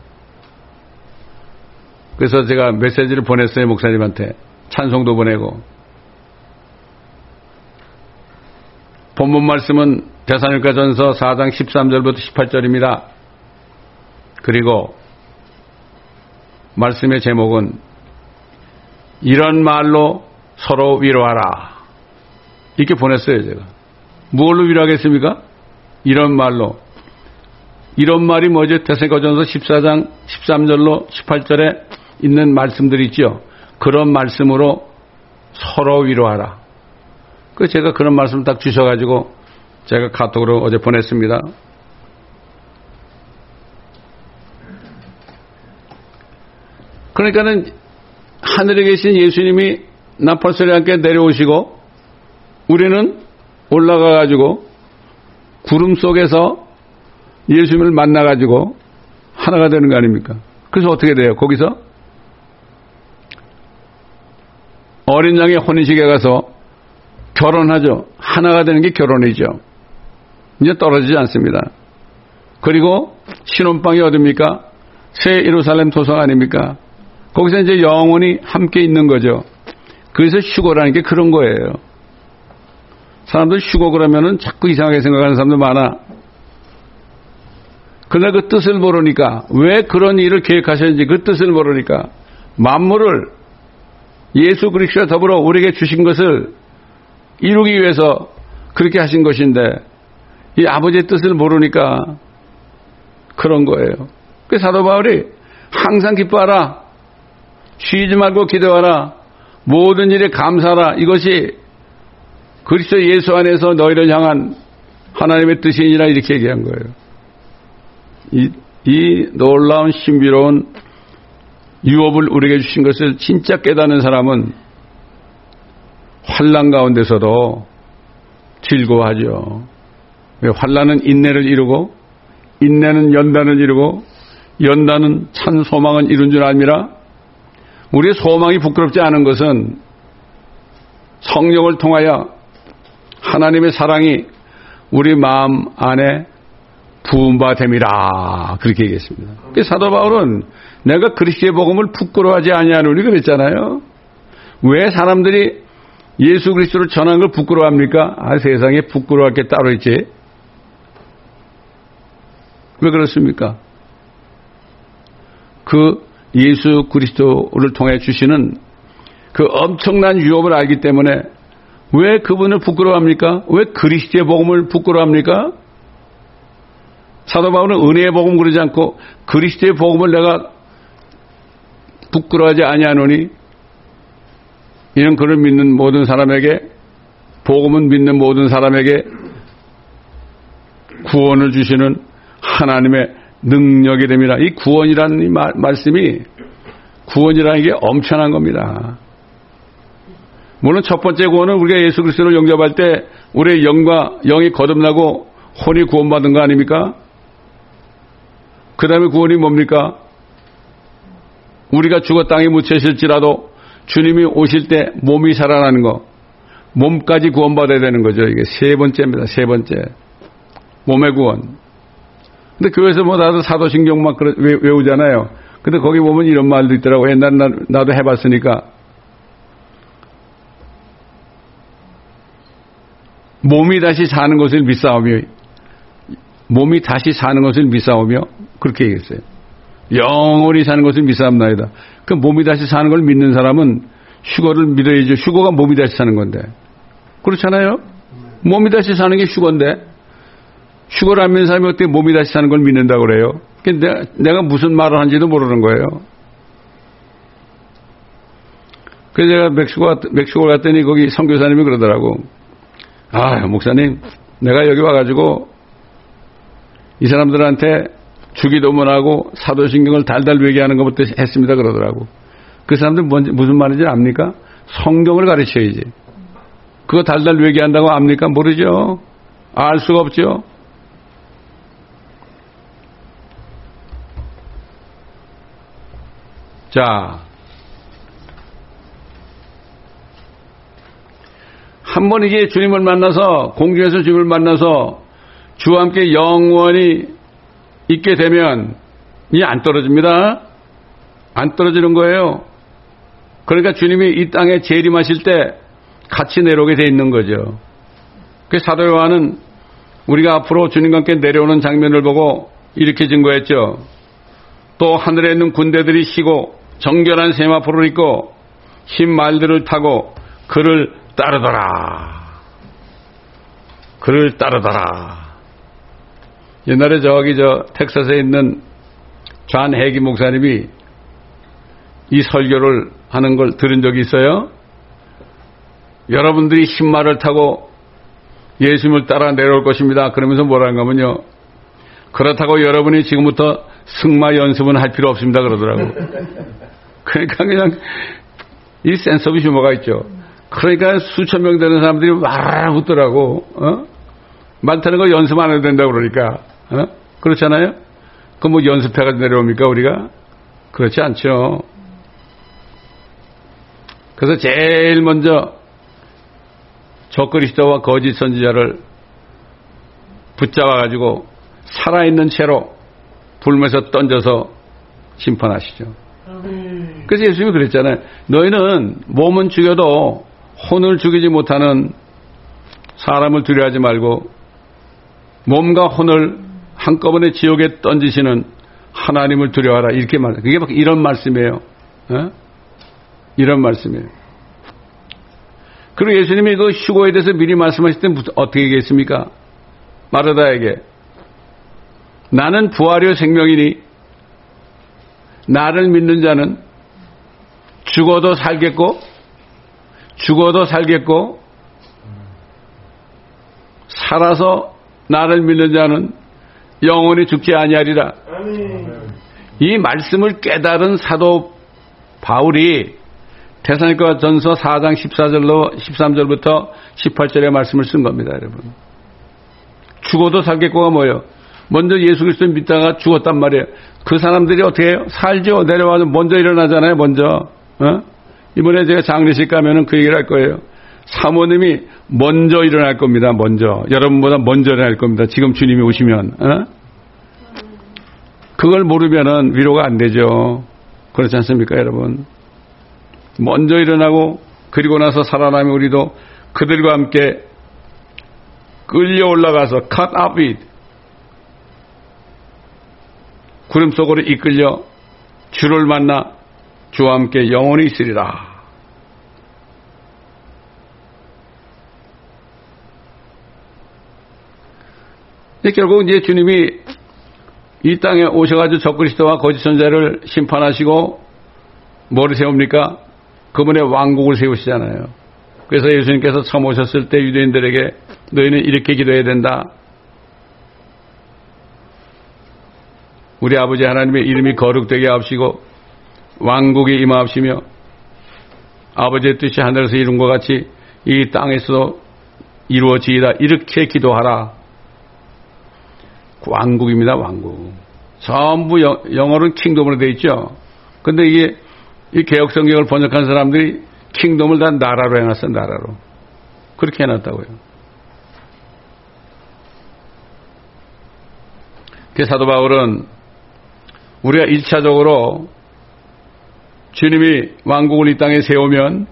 그래서 제가 메시지를 보냈어요, 목사님한테. 찬송도 보내고. 본문 말씀은 데살로니가전서 사 장 십삼 절부터 십팔 절입니다. 그리고 말씀의 제목은 이런 말로 서로 위로하라. 이렇게 보냈어요, 제가. 무엇로 위로하겠습니까? 이런 말로. 이런 말이 뭐죠? 데살로니가전서 십사 장 십삼 절로 십팔 절에 있는 말씀들이 있죠. 그런 말씀으로 서로 위로하라. 그 제가 그런 말씀 딱 주셔가지고 제가 카톡으로 어제 보냈습니다. 그러니까는 하늘에 계신 예수님이 나팔소리와 함께 내려오시고 우리는 올라가가지고 구름 속에서 예수님을 만나가지고 하나가 되는 거 아닙니까? 그래서 어떻게 돼요? 거기서 어린 양의 혼인식에 가서 결혼하죠. 하나가 되는 게 결혼이죠. 이제 떨어지지 않습니다. 그리고 신혼방이 어딥니까? 새 예루살렘 도성 아닙니까? 거기서 이제 영원히 함께 있는 거죠. 그래서 휴거라는 게 그런 거예요. 사람들 휴거 그러면은 자꾸 이상하게 생각하는 사람들 많아. 그러나 그 뜻을 모르니까, 왜 그런 일을 계획하셨는지 그 뜻을 모르니까, 만물을 예수 그리스도와 더불어 우리에게 주신 것을 이루기 위해서 그렇게 하신 것인데, 이 아버지의 뜻을 모르니까 그런 거예요. 그 사도 바울이 항상 기뻐하라, 쉬지 말고 기도하라, 모든 일에 감사하라, 이것이 그리스도 예수 안에서 너희를 향한 하나님의 뜻이니라, 이렇게 얘기한 거예요. 이, 이 놀라운 신비로운 유업을 우리에게 주신 것을 진짜 깨닫는 사람은 환난 가운데서도 즐거워하죠. 환난은 인내를 이루고, 인내는 연단을 이루고, 연단은 참 소망은 이룬 줄 알미라. 우리의 소망이 부끄럽지 않은 것은 성령을 통하여 하나님의 사랑이 우리 마음 안에 부은 바 됨이라, 그렇게 얘기했습니다. 사도 바울은 내가 그리스도의 복음을 부끄러워하지 아니하노니 그랬잖아요. 왜 사람들이 예수 그리스도를 전한 걸 부끄러워합니까? 아, 세상에 부끄러워할 게 따로 있지. 왜 그렇습니까? 그 예수 그리스도를 통해 주시는 그 엄청난 유업을 알기 때문에 왜 그분을 부끄러워합니까? 왜 그리스도의 복음을 부끄러워합니까? 사도 바울은 은혜의 복음 그러지 않고 그리스도의 복음을 내가 부끄러워하지 아니하노니, 이는 그를 믿는 모든 사람에게, 복음은 믿는 모든 사람에게 구원을 주시는 하나님의 능력이 됩니다. 이 구원이라는 이 말, 말씀이, 구원이라는 게 엄청난 겁니다. 물론 첫 번째 구원은 우리가 예수 그리스도를 영접할 때 우리의 영과 영이 거듭나고 혼이 구원받은 거 아닙니까? 그 다음에 구원이 뭡니까? 우리가 죽어 땅에 묻혀질지라도 주님이 오실 때 몸이 살아나는 거, 몸까지 구원받아야 되는 거죠. 이게 세 번째입니다. 세 번째. 몸의 구원. 근데 교회에서 뭐 나도 사도신경 막 외우잖아요. 근데 거기 보면 이런 말도 있더라고. 옛날에 나도 해봤으니까. 몸이 다시 사는 것을 믿사오며, 몸이 다시 사는 것을 믿사오며, 그렇게 얘기했어요. 영원히 사는 것을 믿사옵나이다. 그 몸이 다시 사는 걸 믿는 사람은 휴거를 믿어야죠. 휴거가 몸이 다시 사는 건데. 그렇잖아요? 몸이 다시 사는 게 휴거인데, 휴거를 안 믿는 사람이 어떻게 몸이 다시 사는 걸 믿는다고 그래요? 내가, 내가 무슨 말을 하는지도 모르는 거예요. 그래서 제가 멕시코, 멕시코 갔더니 거기 선교사님이 그러더라고. 아, 목사님, 내가 여기 와가지고 이 사람들한테 주기도문 하고 사도신경을 달달 외계하는 것부터 했습니다, 그러더라고. 그 사람들 뭔지, 무슨 말인지 압니까? 성경을 가르쳐야지. 그거 달달 외계한다고 압니까? 모르죠. 알 수가 없죠. 자, 한 번 이게 주님을 만나서, 공중에서 주님을 만나서 주와 함께 영원히 있게 되면 이 안 떨어집니다. 안 떨어지는 거예요. 그러니까 주님이 이 땅에 재림하실 때 같이 내려오게 돼 있는 거죠. 그 사도 요한은 우리가 앞으로 주님과 함께 내려오는 장면을 보고 이렇게 증거했죠. 또 하늘에 있는 군대들이 쉬고 정결한 세마포를 입고 흰 말들을 타고 그를 따르더라. 그를 따르더라. 옛날에 저기 저 텍사스에 있는 존 해기 목사님이 이 설교를 하는 걸 들은 적이 있어요. 여러분들이 흰 말을 타고 예수님을 따라 내려올 것입니다. 그러면서 뭐라는 거면요. 그렇다고 여러분이 지금부터 승마 연습은 할 필요 없습니다. 그러더라고. 그러니까 그냥 이 센스 오브 휴머가 있죠. 그러니까 수천 명 되는 사람들이 와르르 웃더라고. 어? 말 타는 거 연습 안 해도 된다고 그러니까. 어? 그렇잖아요? 그 뭐 연습해가지고 내려옵니까, 우리가? 그렇지 않죠. 그래서 제일 먼저 적그리스도와 거짓 선지자를 붙잡아가지고 살아있는 채로 불면서 던져서 심판하시죠. 그래서 예수님이 그랬잖아요. 너희는 몸은 죽여도 혼을 죽이지 못하는 사람을 두려워하지 말고 몸과 혼을 한꺼번에 지옥에 던지시는 하나님을 두려워하라. 이렇게 말, 그게 이런 말씀이에요. 어? 이런 말씀이에요. 그리고 예수님이 그 휴거에 대해서 미리 말씀하실 때 어떻게 얘기했습니까? 마르다에게 나는 부활이요 생명이니 나를 믿는 자는 죽어도 살겠고 죽어도 살겠고 살아서 나를 믿는 자는 영원히 죽지 아니하리라. 이 말씀을 깨달은 사도 바울이 데살로니가 전서 사 장 십사 절로 십삼 절부터 십팔 절의 말씀을 쓴 겁니다, 여러분. 죽어도 살겠고가 뭐예요? 먼저 예수 그리스도를 믿다가 죽었단 말이에요. 그 사람들이 어떻게 해요? 살죠. 내려와서 먼저 일어나잖아요, 먼저. 어? 이번에 제가 장례식 가면은 그 얘기를 할 거예요. 사모님이 먼저 일어날 겁니다, 먼저. 여러분보다 먼저 일어날 겁니다. 지금 주님이 오시면. 어? 그걸 모르면은 위로가 안 되죠. 그렇지 않습니까, 여러분? 먼저 일어나고 그리고 나서 살아나면 우리도 그들과 함께 끌려 올라가서 cut up with 구름 속으로 이끌려 주를 만나 주와 함께 영원히 있으리라. 결국 이제 주님이 이 땅에 오셔가지고 적그리스도와 거짓 선지자를 심판하시고 뭐를 세웁니까? 그분의 왕국을 세우시잖아요. 그래서 예수님께서 처음 오셨을 때 유대인들에게 너희는 이렇게 기도해야 된다. 우리 아버지 하나님의 이름이 거룩되게 하옵시고 왕국이 임하옵시며 아버지의 뜻이 하늘에서 이룬 것 같이 이 땅에서도 이루어지이다. 이렇게 기도하라. 왕국입니다. 왕국. 전부 영, 영어로는 킹덤으로 되어 있죠. 근데 이게 이 개혁성경을 번역한 사람들이 킹덤을 다 나라로 해놨어. 나라로. 그렇게 해놨다고요. 그 사도 바울은 우리가 일차적으로 주님이 왕국을 이 땅에 세우면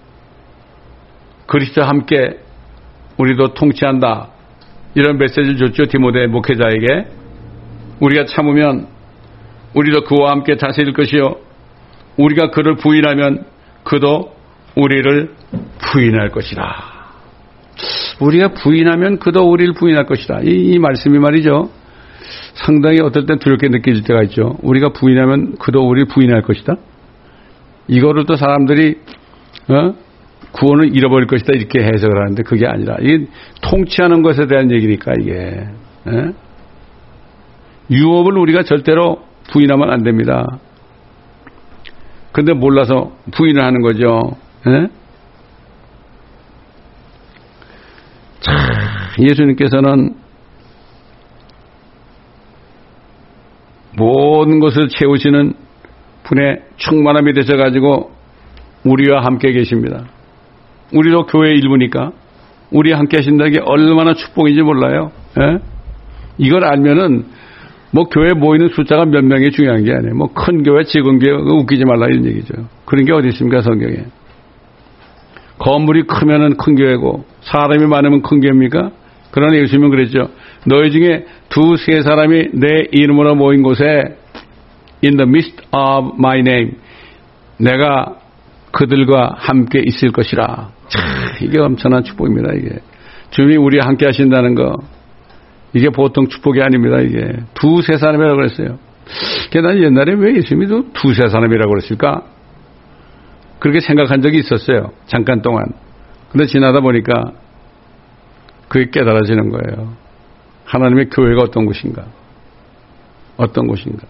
그리스도와 함께 우리도 통치한다. 이런 메시지를 줬죠. 디모데 목회자에게. 우리가 참으면 우리도 그와 함께 다스릴 것이요. 우리가 그를 부인하면 그도 우리를 부인할 것이다. 우리가 부인하면 그도 우리를 부인할 것이다. 이, 이 말씀이 말이죠. 상당히 어떨 땐 두렵게 느껴질 때가 있죠. 우리가 부인하면 그도 우리를 부인할 것이다. 이거를 또 사람들이 어? 구원을 잃어버릴 것이다 이렇게 해석을 하는데 그게 아니라 이게 통치하는 것에 대한 얘기니까 이게 에? 유업을 우리가 절대로 부인하면 안 됩니다. 근데 몰라서 부인을 하는 거죠. 에? 참 예수님께서는 모든 것을 채우시는 분의 충만함이 되셔가지고 우리와 함께 계십니다. 우리도 교회의 일부니까 우리와 함께 하신다는 게 얼마나 축복인지 몰라요. 에? 이걸 알면은 뭐 교회에 모이는 숫자가 몇 명이 중요한 게 아니에요. 뭐 큰 교회, 작은 교회 웃기지 말라 이런 얘기죠. 그런 게 어디 있습니까 성경에. 건물이 크면은 큰 교회고 사람이 많으면 큰 교회입니까? 그러나 예수님은 그랬죠. 너희 중에 두세 사람이 내 이름으로 모인 곳에 in the midst of my name 내가 그들과 함께 있을 것이라. 참, 이게 엄청난 축복입니다. 이게 주님이 우리와 함께 하신다는 거 이게 보통 축복이 아닙니다. 이게 두세 사람이라고 그랬어요. 난 옛날에 왜 예수님이 두세 사람이라고 그랬을까? 그렇게 생각한 적이 있었어요. 잠깐 동안. 근데 지나다 보니까 그게 깨달아지는 거예요. 하나님의 교회가 어떤 곳인가? 어떤 곳인가?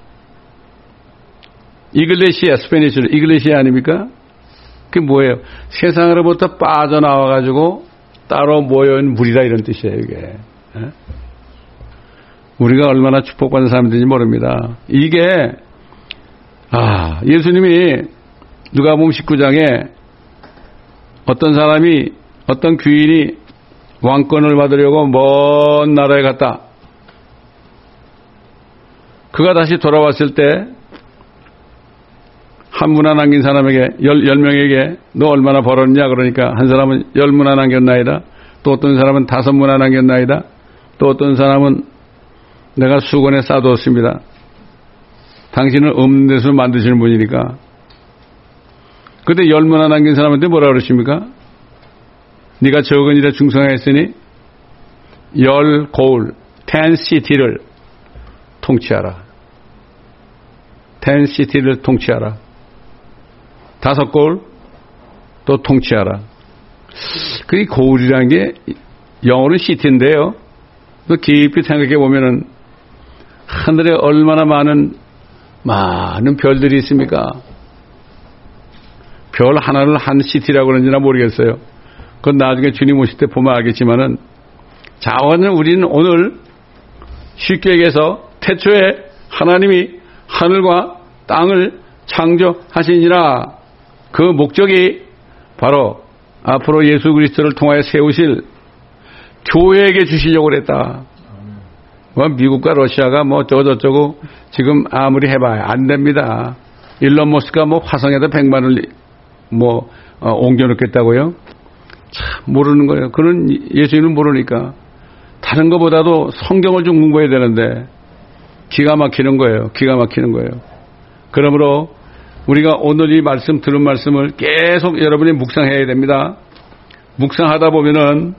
이글레시아, 스페니쉬로 이글레시아 아닙니까? 그게 뭐예요? 세상으로부터 빠져나와가지고 따로 모여있는 무리다 이런 뜻이에요, 이게. 에? 우리가 얼마나 축복받는 사람들인지 모릅니다. 이게, 아, 예수님이 누가복음 십구 장에 어떤 사람이 어떤 귀인이 왕권을 받으려고 먼 나라에 갔다. 그가 다시 돌아왔을 때 한 문화 남긴 사람에게 열, 열 명에게 너 얼마나 벌었냐 그러니까 한 사람은 열 문화 남겼나이다. 또 어떤 사람은 다섯 문화 남겼나이다. 또 어떤 사람은 내가 수건에 싸두었습니다. 당신은 없는 데서 만드시는 분이니까. 그때 열 문화 남긴 사람한테 뭐라 그러십니까? 네가 적은 일에 충성했으니 열 고을, ten city를 통치하라. ten city를 통치하라. 다섯 고을 또 통치하라. 그 고을이라는 게 영어로는 시티인데요. 또 깊이 생각해 보면은 하늘에 얼마나 많은 많은 별들이 있습니까? 별 하나를 한 시티라고 그런지나 모르겠어요. 그건 나중에 주님 오실 때 보면 알겠지만은 자원은 우리는 오늘 쉽게 얘기해서 태초에 하나님이 하늘과 땅을 창조하시니라. 그 목적이 바로 앞으로 예수 그리스도를 통하여 세우실 교회에게 주시려고 그랬다. 뭐 미국과 러시아가 뭐 저저저고 지금 아무리 해봐야 안 됩니다. 일론 머스크가 뭐 화성에다 백만을 뭐 어, 옮겨놓겠다고요? 참 모르는 거예요. 그는 예수님은 모르니까. 다른 것보다도 성경을 좀 공부해야 되는데 기가 막히는 거예요. 기가 막히는 거예요. 그러므로 우리가 오늘 이 말씀 들은 말씀을 계속 여러분이 묵상해야 됩니다. 묵상하다 보면은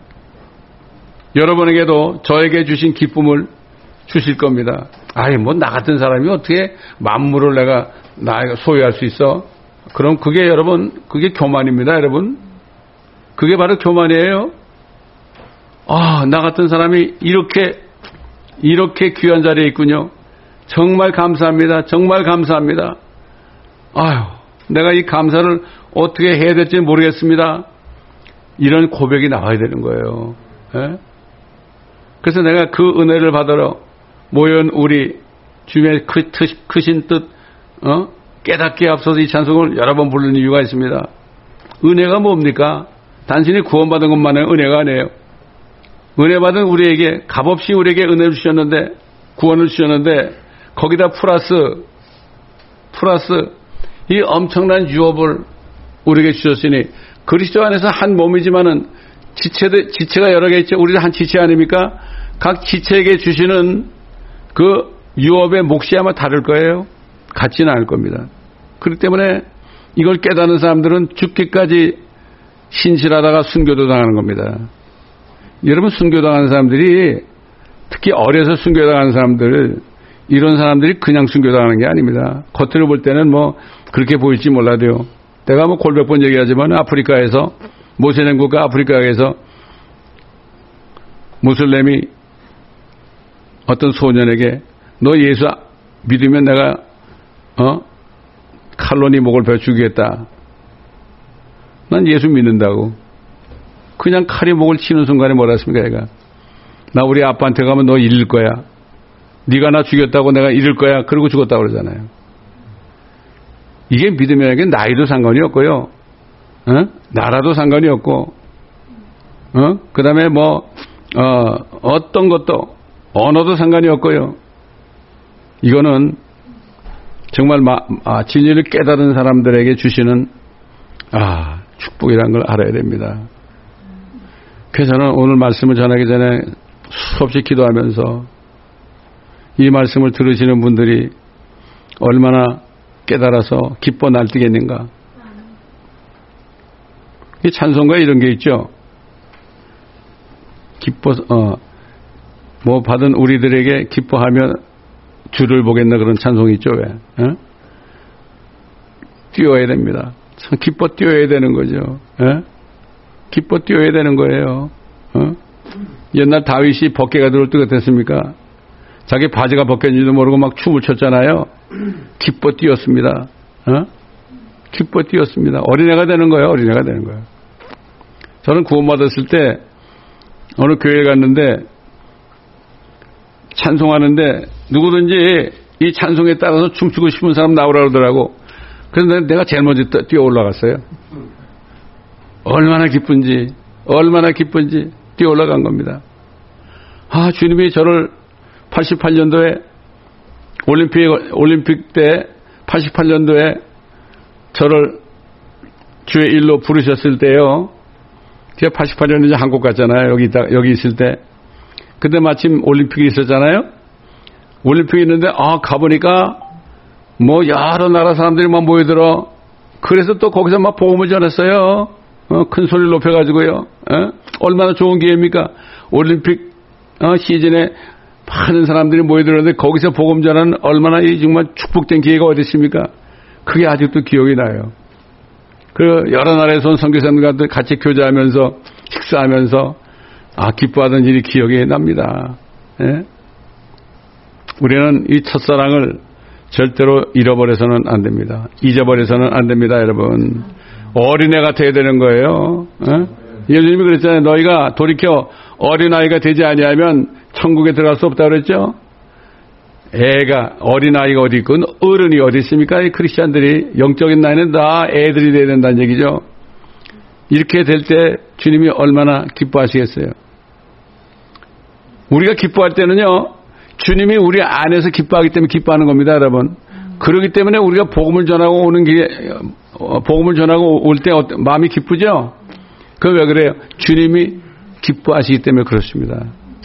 여러분에게도 저에게 주신 기쁨을 주실 겁니다. 아니 뭐 나 같은 사람이 어떻게 만물을 내가 나가 소유할 수 있어? 그럼 그게 여러분 그게 교만입니다, 여러분. 그게 바로 교만이에요. 아, 나 같은 사람이 이렇게 이렇게 귀한 자리에 있군요. 정말 감사합니다. 정말 감사합니다. 아유, 내가 이 감사를 어떻게 해야 될지 모르겠습니다. 이런 고백이 나와야 되는 거예요. 예? 그래서 내가 그 은혜를 받으러 모여온 우리 주님의 크, 크신 뜻 어? 깨닫기에 앞서서 이 찬송을 여러 번 부르는 이유가 있습니다. 은혜가 뭡니까? 단순히 구원받은 것만의 은혜가 아니에요. 은혜 받은 우리에게 값없이 우리에게 은혜를 주셨는데 구원을 주셨는데 거기다 플러스 플러스 이 엄청난 유업을 우리에게 주셨으니 그리스도 안에서 한 몸이지만은 지체들, 지체가 여러 개 있죠. 우리는 한 지체 아닙니까? 각 지체에게 주시는 그 유업의 몫이 아마 다를 거예요. 같지는 않을 겁니다. 그렇기 때문에 이걸 깨닫는 사람들은 죽기까지 신실하다가 순교도 당하는 겁니다. 여러분 순교당하는 사람들이 특히 어려서 순교당하는 사람들 이런 사람들이 그냥 순교당하는 게 아닙니다. 겉으로 볼 때는 뭐 그렇게 보일지 몰라도요. 내가 뭐 골백 번 얘기하지만 아프리카에서 모세된 국가 아프리카에서 무슬림이 어떤 소년에게 너 예수 믿으면 내가 어 칼로 네 목을 베어 죽이겠다. 난 예수 믿는다고. 그냥 칼이 목을 치는 순간에 뭐라 했습니까? 얘가 나 우리 아빠한테 가면 너 잃을 거야. 네가 나 죽였다고 내가 잃을 거야. 그러고 죽었다고 그러잖아요. 이게 믿음에게 나이도 상관이 없고요. 어? 나라도 상관이 없고 어? 그 다음에 뭐 어, 어떤 것도 언어도 상관이 없고요. 이거는 정말 마, 아, 진리를 깨달은 사람들에게 주시는 아, 축복이라는 걸 알아야 됩니다. 그래서 저는 오늘 말씀을 전하기 전에 수없이 기도하면서 이 말씀을 들으시는 분들이 얼마나 깨달아서 기뻐 날뛰겠는가. 이 찬송가에 이런 게 있죠. 기뻐, 어, 뭐 받은 우리들에게 기뻐하며 주를 보겠나 그런 찬송이 있죠, 왜? 어? 뛰어야 됩니다. 참 기뻐 뛰어야 되는 거죠. 어? 기뻐 뛰어야 되는 거예요. 어? 옛날 다윗이 벗개가 들어올 때 어땠습니까? 자기 바지가 벗겨진지도 모르고 막 춤을 췄잖아요. 기뻐 뛰었습니다. 어? 기뻐 뛰었습니다. 어린애가 되는 거예요. 어린애가 되는 거예요. 저는 구원받았을 때 어느 교회에 갔는데 찬송하는데 누구든지 이 찬송에 따라서 춤추고 싶은 사람 나오라 그러더라고. 그래서 내가 제일 먼저 뛰어 올라갔어요. 얼마나 기쁜지. 얼마나 기쁜지 뛰어 올라간 겁니다. 아, 주님이 저를 팔십팔 년도에 올림픽, 올림픽 때 팔십팔 년도에 저를 주의 일로 부르셨을 때요. 제가 팔십팔 년에 이제 한국 갔잖아요. 여기 있다, 여기 있을 때. 근데 마침 올림픽이 있었잖아요. 올림픽이 있는데, 아, 가보니까 뭐 여러 나라 사람들이 막 모여들어. 그래서 또 거기서 막 복음을 전했어요. 어, 큰 소리를 높여가지고요. 어? 얼마나 좋은 기회입니까? 올림픽 어, 시즌에 많은 사람들이 모여들었는데 거기서 복음 전하는 얼마나 이 정말 축복된 기회가 어디 있습니까? 그게 아직도 기억이 나요. 그 여러 나라에서 온 선교사님과 같이 교제하면서 식사하면서 아, 기뻐하던 일이 기억이 납니다. 예? 우리는 이 첫사랑을 절대로 잃어버려서는 안 됩니다. 잊어버려서는 안 됩니다, 여러분. 어린애가 돼야 되는 거예요. 예? 예수님이 그랬잖아요. 너희가 돌이켜 어린아이가 되지 아니하면 천국에 들어갈 수 없다고 그랬죠. 애가, 어린아이가 어디 있고 어른이 어디 있습니까? 이 크리스찬들이 영적인 나이는 다 애들이 돼야 된다는 얘기죠. 이렇게 될 때 주님이 얼마나 기뻐하시겠어요. 우리가 기뻐할 때는요, 주님이 우리 안에서 기뻐하기 때문에 기뻐하는 겁니다, 여러분. 그렇기 때문에 우리가 복음을 전하고 오는 길에, 복음을 전하고 올 때 마음이 기쁘죠? 그건 왜 그래요? 주님이 기뻐하시기 때문에 그렇습니다.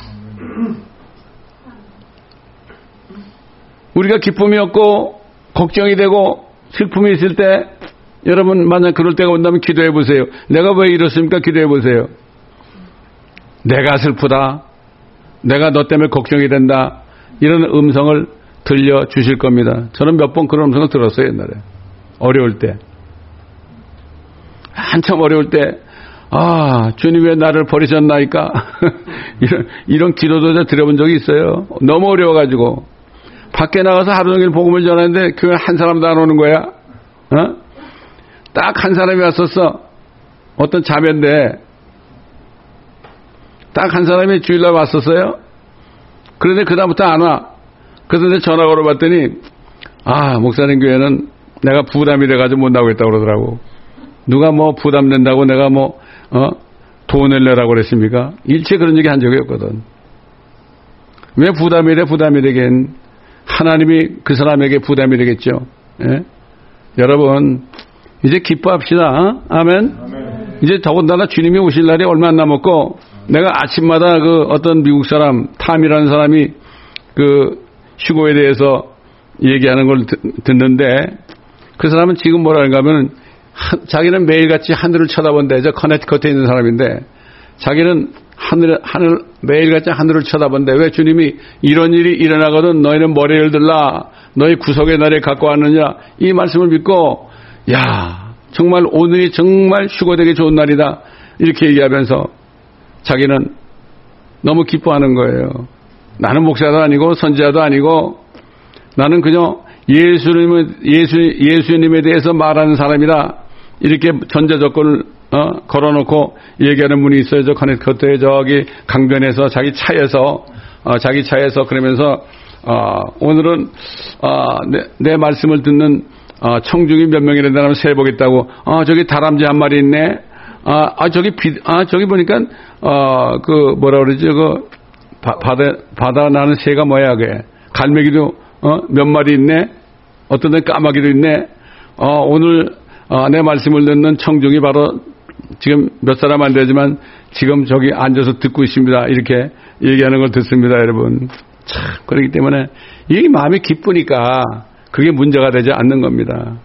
우리가 기쁨이 없고 걱정이 되고 슬픔이 있을 때 여러분 만약 그럴 때가 온다면 기도해 보세요. 내가 왜 이렇습니까? 기도해 보세요. 내가 슬프다. 내가 너 때문에 걱정이 된다. 이런 음성을 들려주실 겁니다. 저는 몇 번 그런 음성을 들었어요. 옛날에. 어려울 때. 한참 어려울 때 아, 주님 왜 나를 버리셨나이까? 이런, 이런 기도도 제가 들어본 적이 있어요. 너무 어려워가지고. 밖에 나가서 하루 종일 복음을 전하는데 교회 한 사람도 안 오는 거야. 어? 딱 한 사람이 왔었어. 어떤 자매인데, 딱 한 사람이 주일날 왔었어요. 그런데 그다음부터 안 와. 그래서 내가 전화 걸어봤더니, 아, 목사님 교회는 내가 부담이 돼가지고 못 나오겠다고 그러더라고. 누가 뭐 부담된다고 내가 뭐, 어, 돈을 내라고 그랬습니까? 일체 그런 얘기 한 적이 없거든. 왜 부담이 돼, 부담이 되긴. 하나님이 그 사람에게 부담이 되겠죠. 예? 여러분, 이제 기뻐합시다. 어? 아멘? 아멘. 이제 더군다나 주님이 오실 날이 얼마 안 남았고, 내가 아침마다 그 어떤 미국 사람, 탐이라는 사람이 그 휴거에 대해서 얘기하는 걸 듣, 듣는데, 그 사람은 지금 뭐라는가 하면, 자기는 매일같이 하늘을 쳐다본대. 저 커네티컷에 있는 사람인데, 자기는 하늘, 하늘, 매일같이 하늘을 쳐다본대. 왜 주님이 이런 일이 일어나거든 너희는 머리를 들라. 너희 구속의 날에 갖고 왔느냐. 이 말씀을 믿고, 야, 정말 오늘이 정말 휴거되기 좋은 날이다. 이렇게 얘기하면서 자기는 너무 기뻐하는 거예요. 나는 목사도 아니고 선지자도 아니고 나는 그저 예수님을, 예수, 예수님에 대해서 말하는 사람이다. 이렇게 전제 조건을 어, 걸어놓고 얘기하는 분이 있어요. 저 커네티컷에 저기 강변에서 자기 차에서 어, 자기 차에서 그러면서 어, 오늘은 어, 내, 내 말씀을 듣는 어, 청중이 몇 명이나 되면 세보겠다고. 어, 저기 다람쥐 한 마리 있네. 아, 아 저기 비, 아 저기 보니까 어, 그 뭐라 그러지? 그 바, 바다 바다 나는 새가 뭐야 그게? 갈매기도 어, 몇 마리 있네. 어떤 데 까마귀도 있네. 어, 오늘 어, 내 말씀을 듣는 청중이 바로 지금 몇 사람 안 되지만 지금 저기 앉아서 듣고 있습니다. 이렇게 얘기하는 걸 듣습니다, 여러분. 참, 그렇기 때문에 이 마음이 기쁘니까 그게 문제가 되지 않는 겁니다.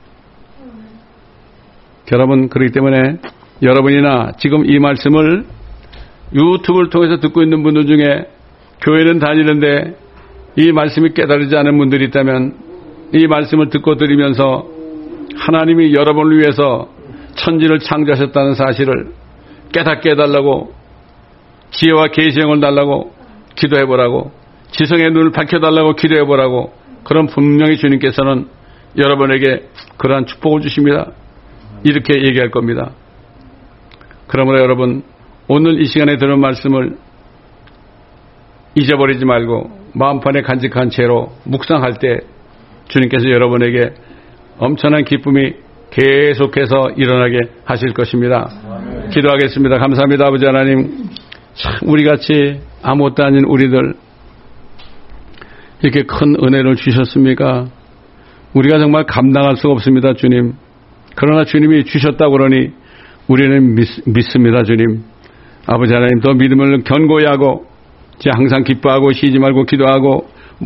여러분, 그렇기 때문에 여러분이나 지금 이 말씀을 유튜브를 통해서 듣고 있는 분들 중에 교회는 다니는데 이 말씀이 깨달지 않은 분들이 있다면 이 말씀을 듣고 들으면서 하나님이 여러분을 위해서 천지를 창조하셨다는 사실을 깨닫게 해달라고 지혜와 계시형을 달라고 기도해보라고 지성의 눈을 밝혀달라고 기도해보라고 그럼 분명히 주님께서는 여러분에게 그러한 축복을 주십니다. 이렇게 얘기할 겁니다. 그러므로 여러분 오늘 이 시간에 들은 말씀을 잊어버리지 말고 마음판에 간직한 채로 묵상할 때 주님께서 여러분에게 엄청난 기쁨이 계속해서 일어나게 하실 것입니다. 기도하겠습니다. 감사합니다. 아버지 하나님, 참 우리같이 아무것도 아닌 우리들 이렇게 큰 은혜를 주셨습니까? 우리가 정말 감당할 수가 없습니다, 주님. 그러나 주님이 주셨다고 그러니 우리는 믿, 믿습니다, 주님. 아버지 하나님, 더 믿음을 견고히 하고 항상 기뻐하고 쉬지 말고 기도하고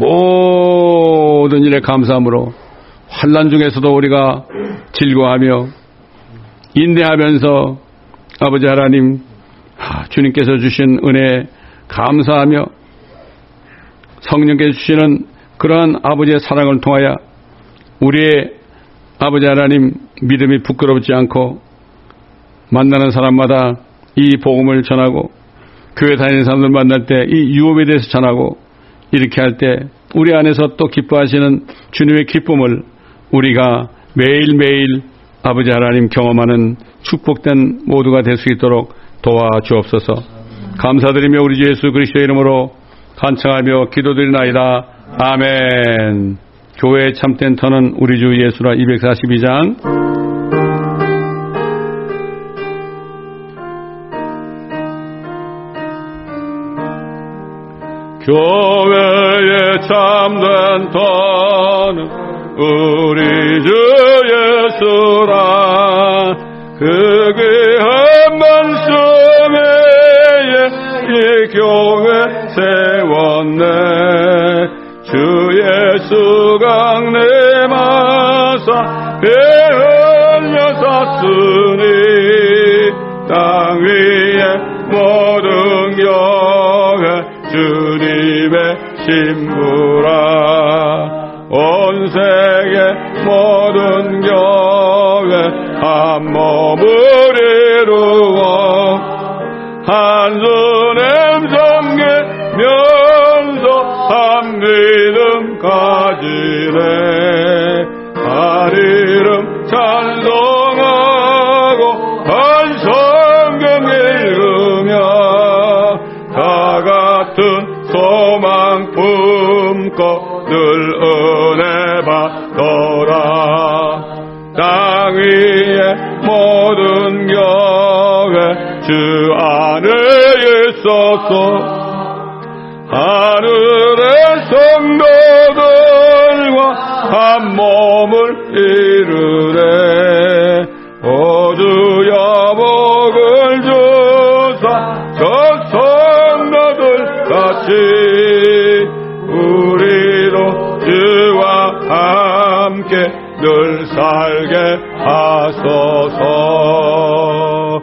모든 일에 감사함으로 환난 중에서도 우리가 즐거워하며 인내하면서 아버지 하나님, 주님께서 주신 은혜에 감사하며 성령께서 주시는 그러한 아버지의 사랑을 통하여 우리의 아버지 하나님 믿음이 부끄럽지 않고 만나는 사람마다 이 복음을 전하고 교회 다니는 사람들 만날 때 이 유업에 대해서 전하고 이렇게 할 때 우리 안에서 또 기뻐하시는 주님의 기쁨을 우리가 매일매일 아버지 하나님 경험하는 축복된 모두가 될 수 있도록 도와주옵소서. 감사드리며 우리 주 예수 그리스도의 이름으로 간청하며 기도드리나이다. 아멘. 교회의 참된 터는 우리 주 예수라. 이백사십이 장. 교회의 참된 터는 우리 주 예수라. 그 귀한 말씀에 이 교회 세웠네. 주 예수 강내 마사 배 흘려 샀으니 땅 위에 모든 교회 주님의 신부라. 온 세계 모든 교회 한 몸을 이루어 한손에 섬기면서 한 믿음 가지네. 한 이름 찬송하고 한 성경 읽으며 다 같은 소망 품고 늘 은혜 받더라. 땅 위에 모든 교회 주 안에 있어서 하늘의 성도들과 한 몸을 이루네. 오 주여 복을 주사 저 성도들 같이 우리도 주와 함께 늘 살게 하소서.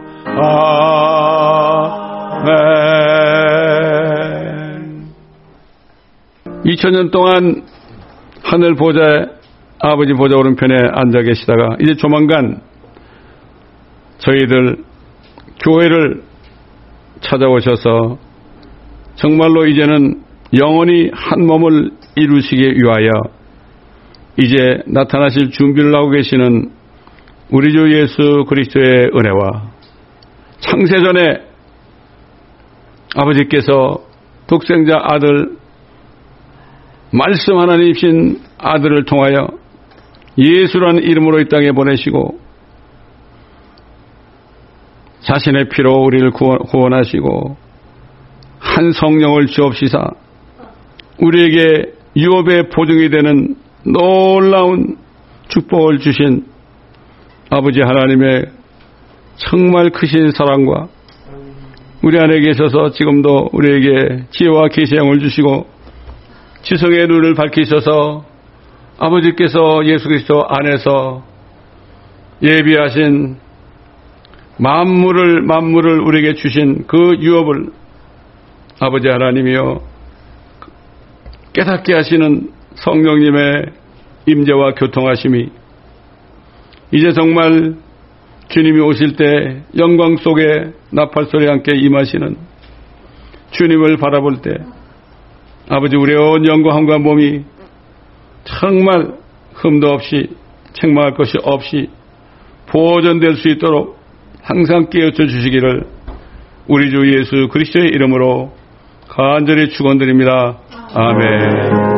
아멘. 이천 년 동안 하늘 보좌에 아버지 보좌 오른편에 앉아 계시다가 이제 조만간 저희들 교회를 찾아오셔서 정말로 이제는 영원히 한 몸을 이루시기 위하여 이제 나타나실 준비를 하고 계시는 우리 주 예수 그리스도의 은혜와 창세전에 아버지께서 독생자 아들 말씀 하나님이신 아들을 통하여 예수라는 이름으로 이 땅에 보내시고 자신의 피로 우리를 구원하시고 한 성령을 주옵시사 우리에게 유업의 보증이 되는 놀라운 축복을 주신 아버지 하나님의 정말 크신 사랑과 우리 안에 계셔서 지금도 우리에게 지혜와 계시형을 주시고 지성의 눈을 밝히셔서 아버지께서 예수 그리스도 안에서 예비하신 만물을 만물을 우리에게 주신 그 유업을 아버지 하나님이여 깨닫게 하시는 성령님의 임재와 교통하심이 이제 정말 주님이 오실 때 영광 속에 나팔소리와 함께 임하시는 주님을 바라볼 때 아버지 우리의 온 영광과 몸이 정말 흠도 없이 책망할 것이 없이 보존될 수 있도록 항상 깨우쳐 주시기를 우리 주 예수 그리스도의 이름으로 간절히 축원드립니다. 아멘.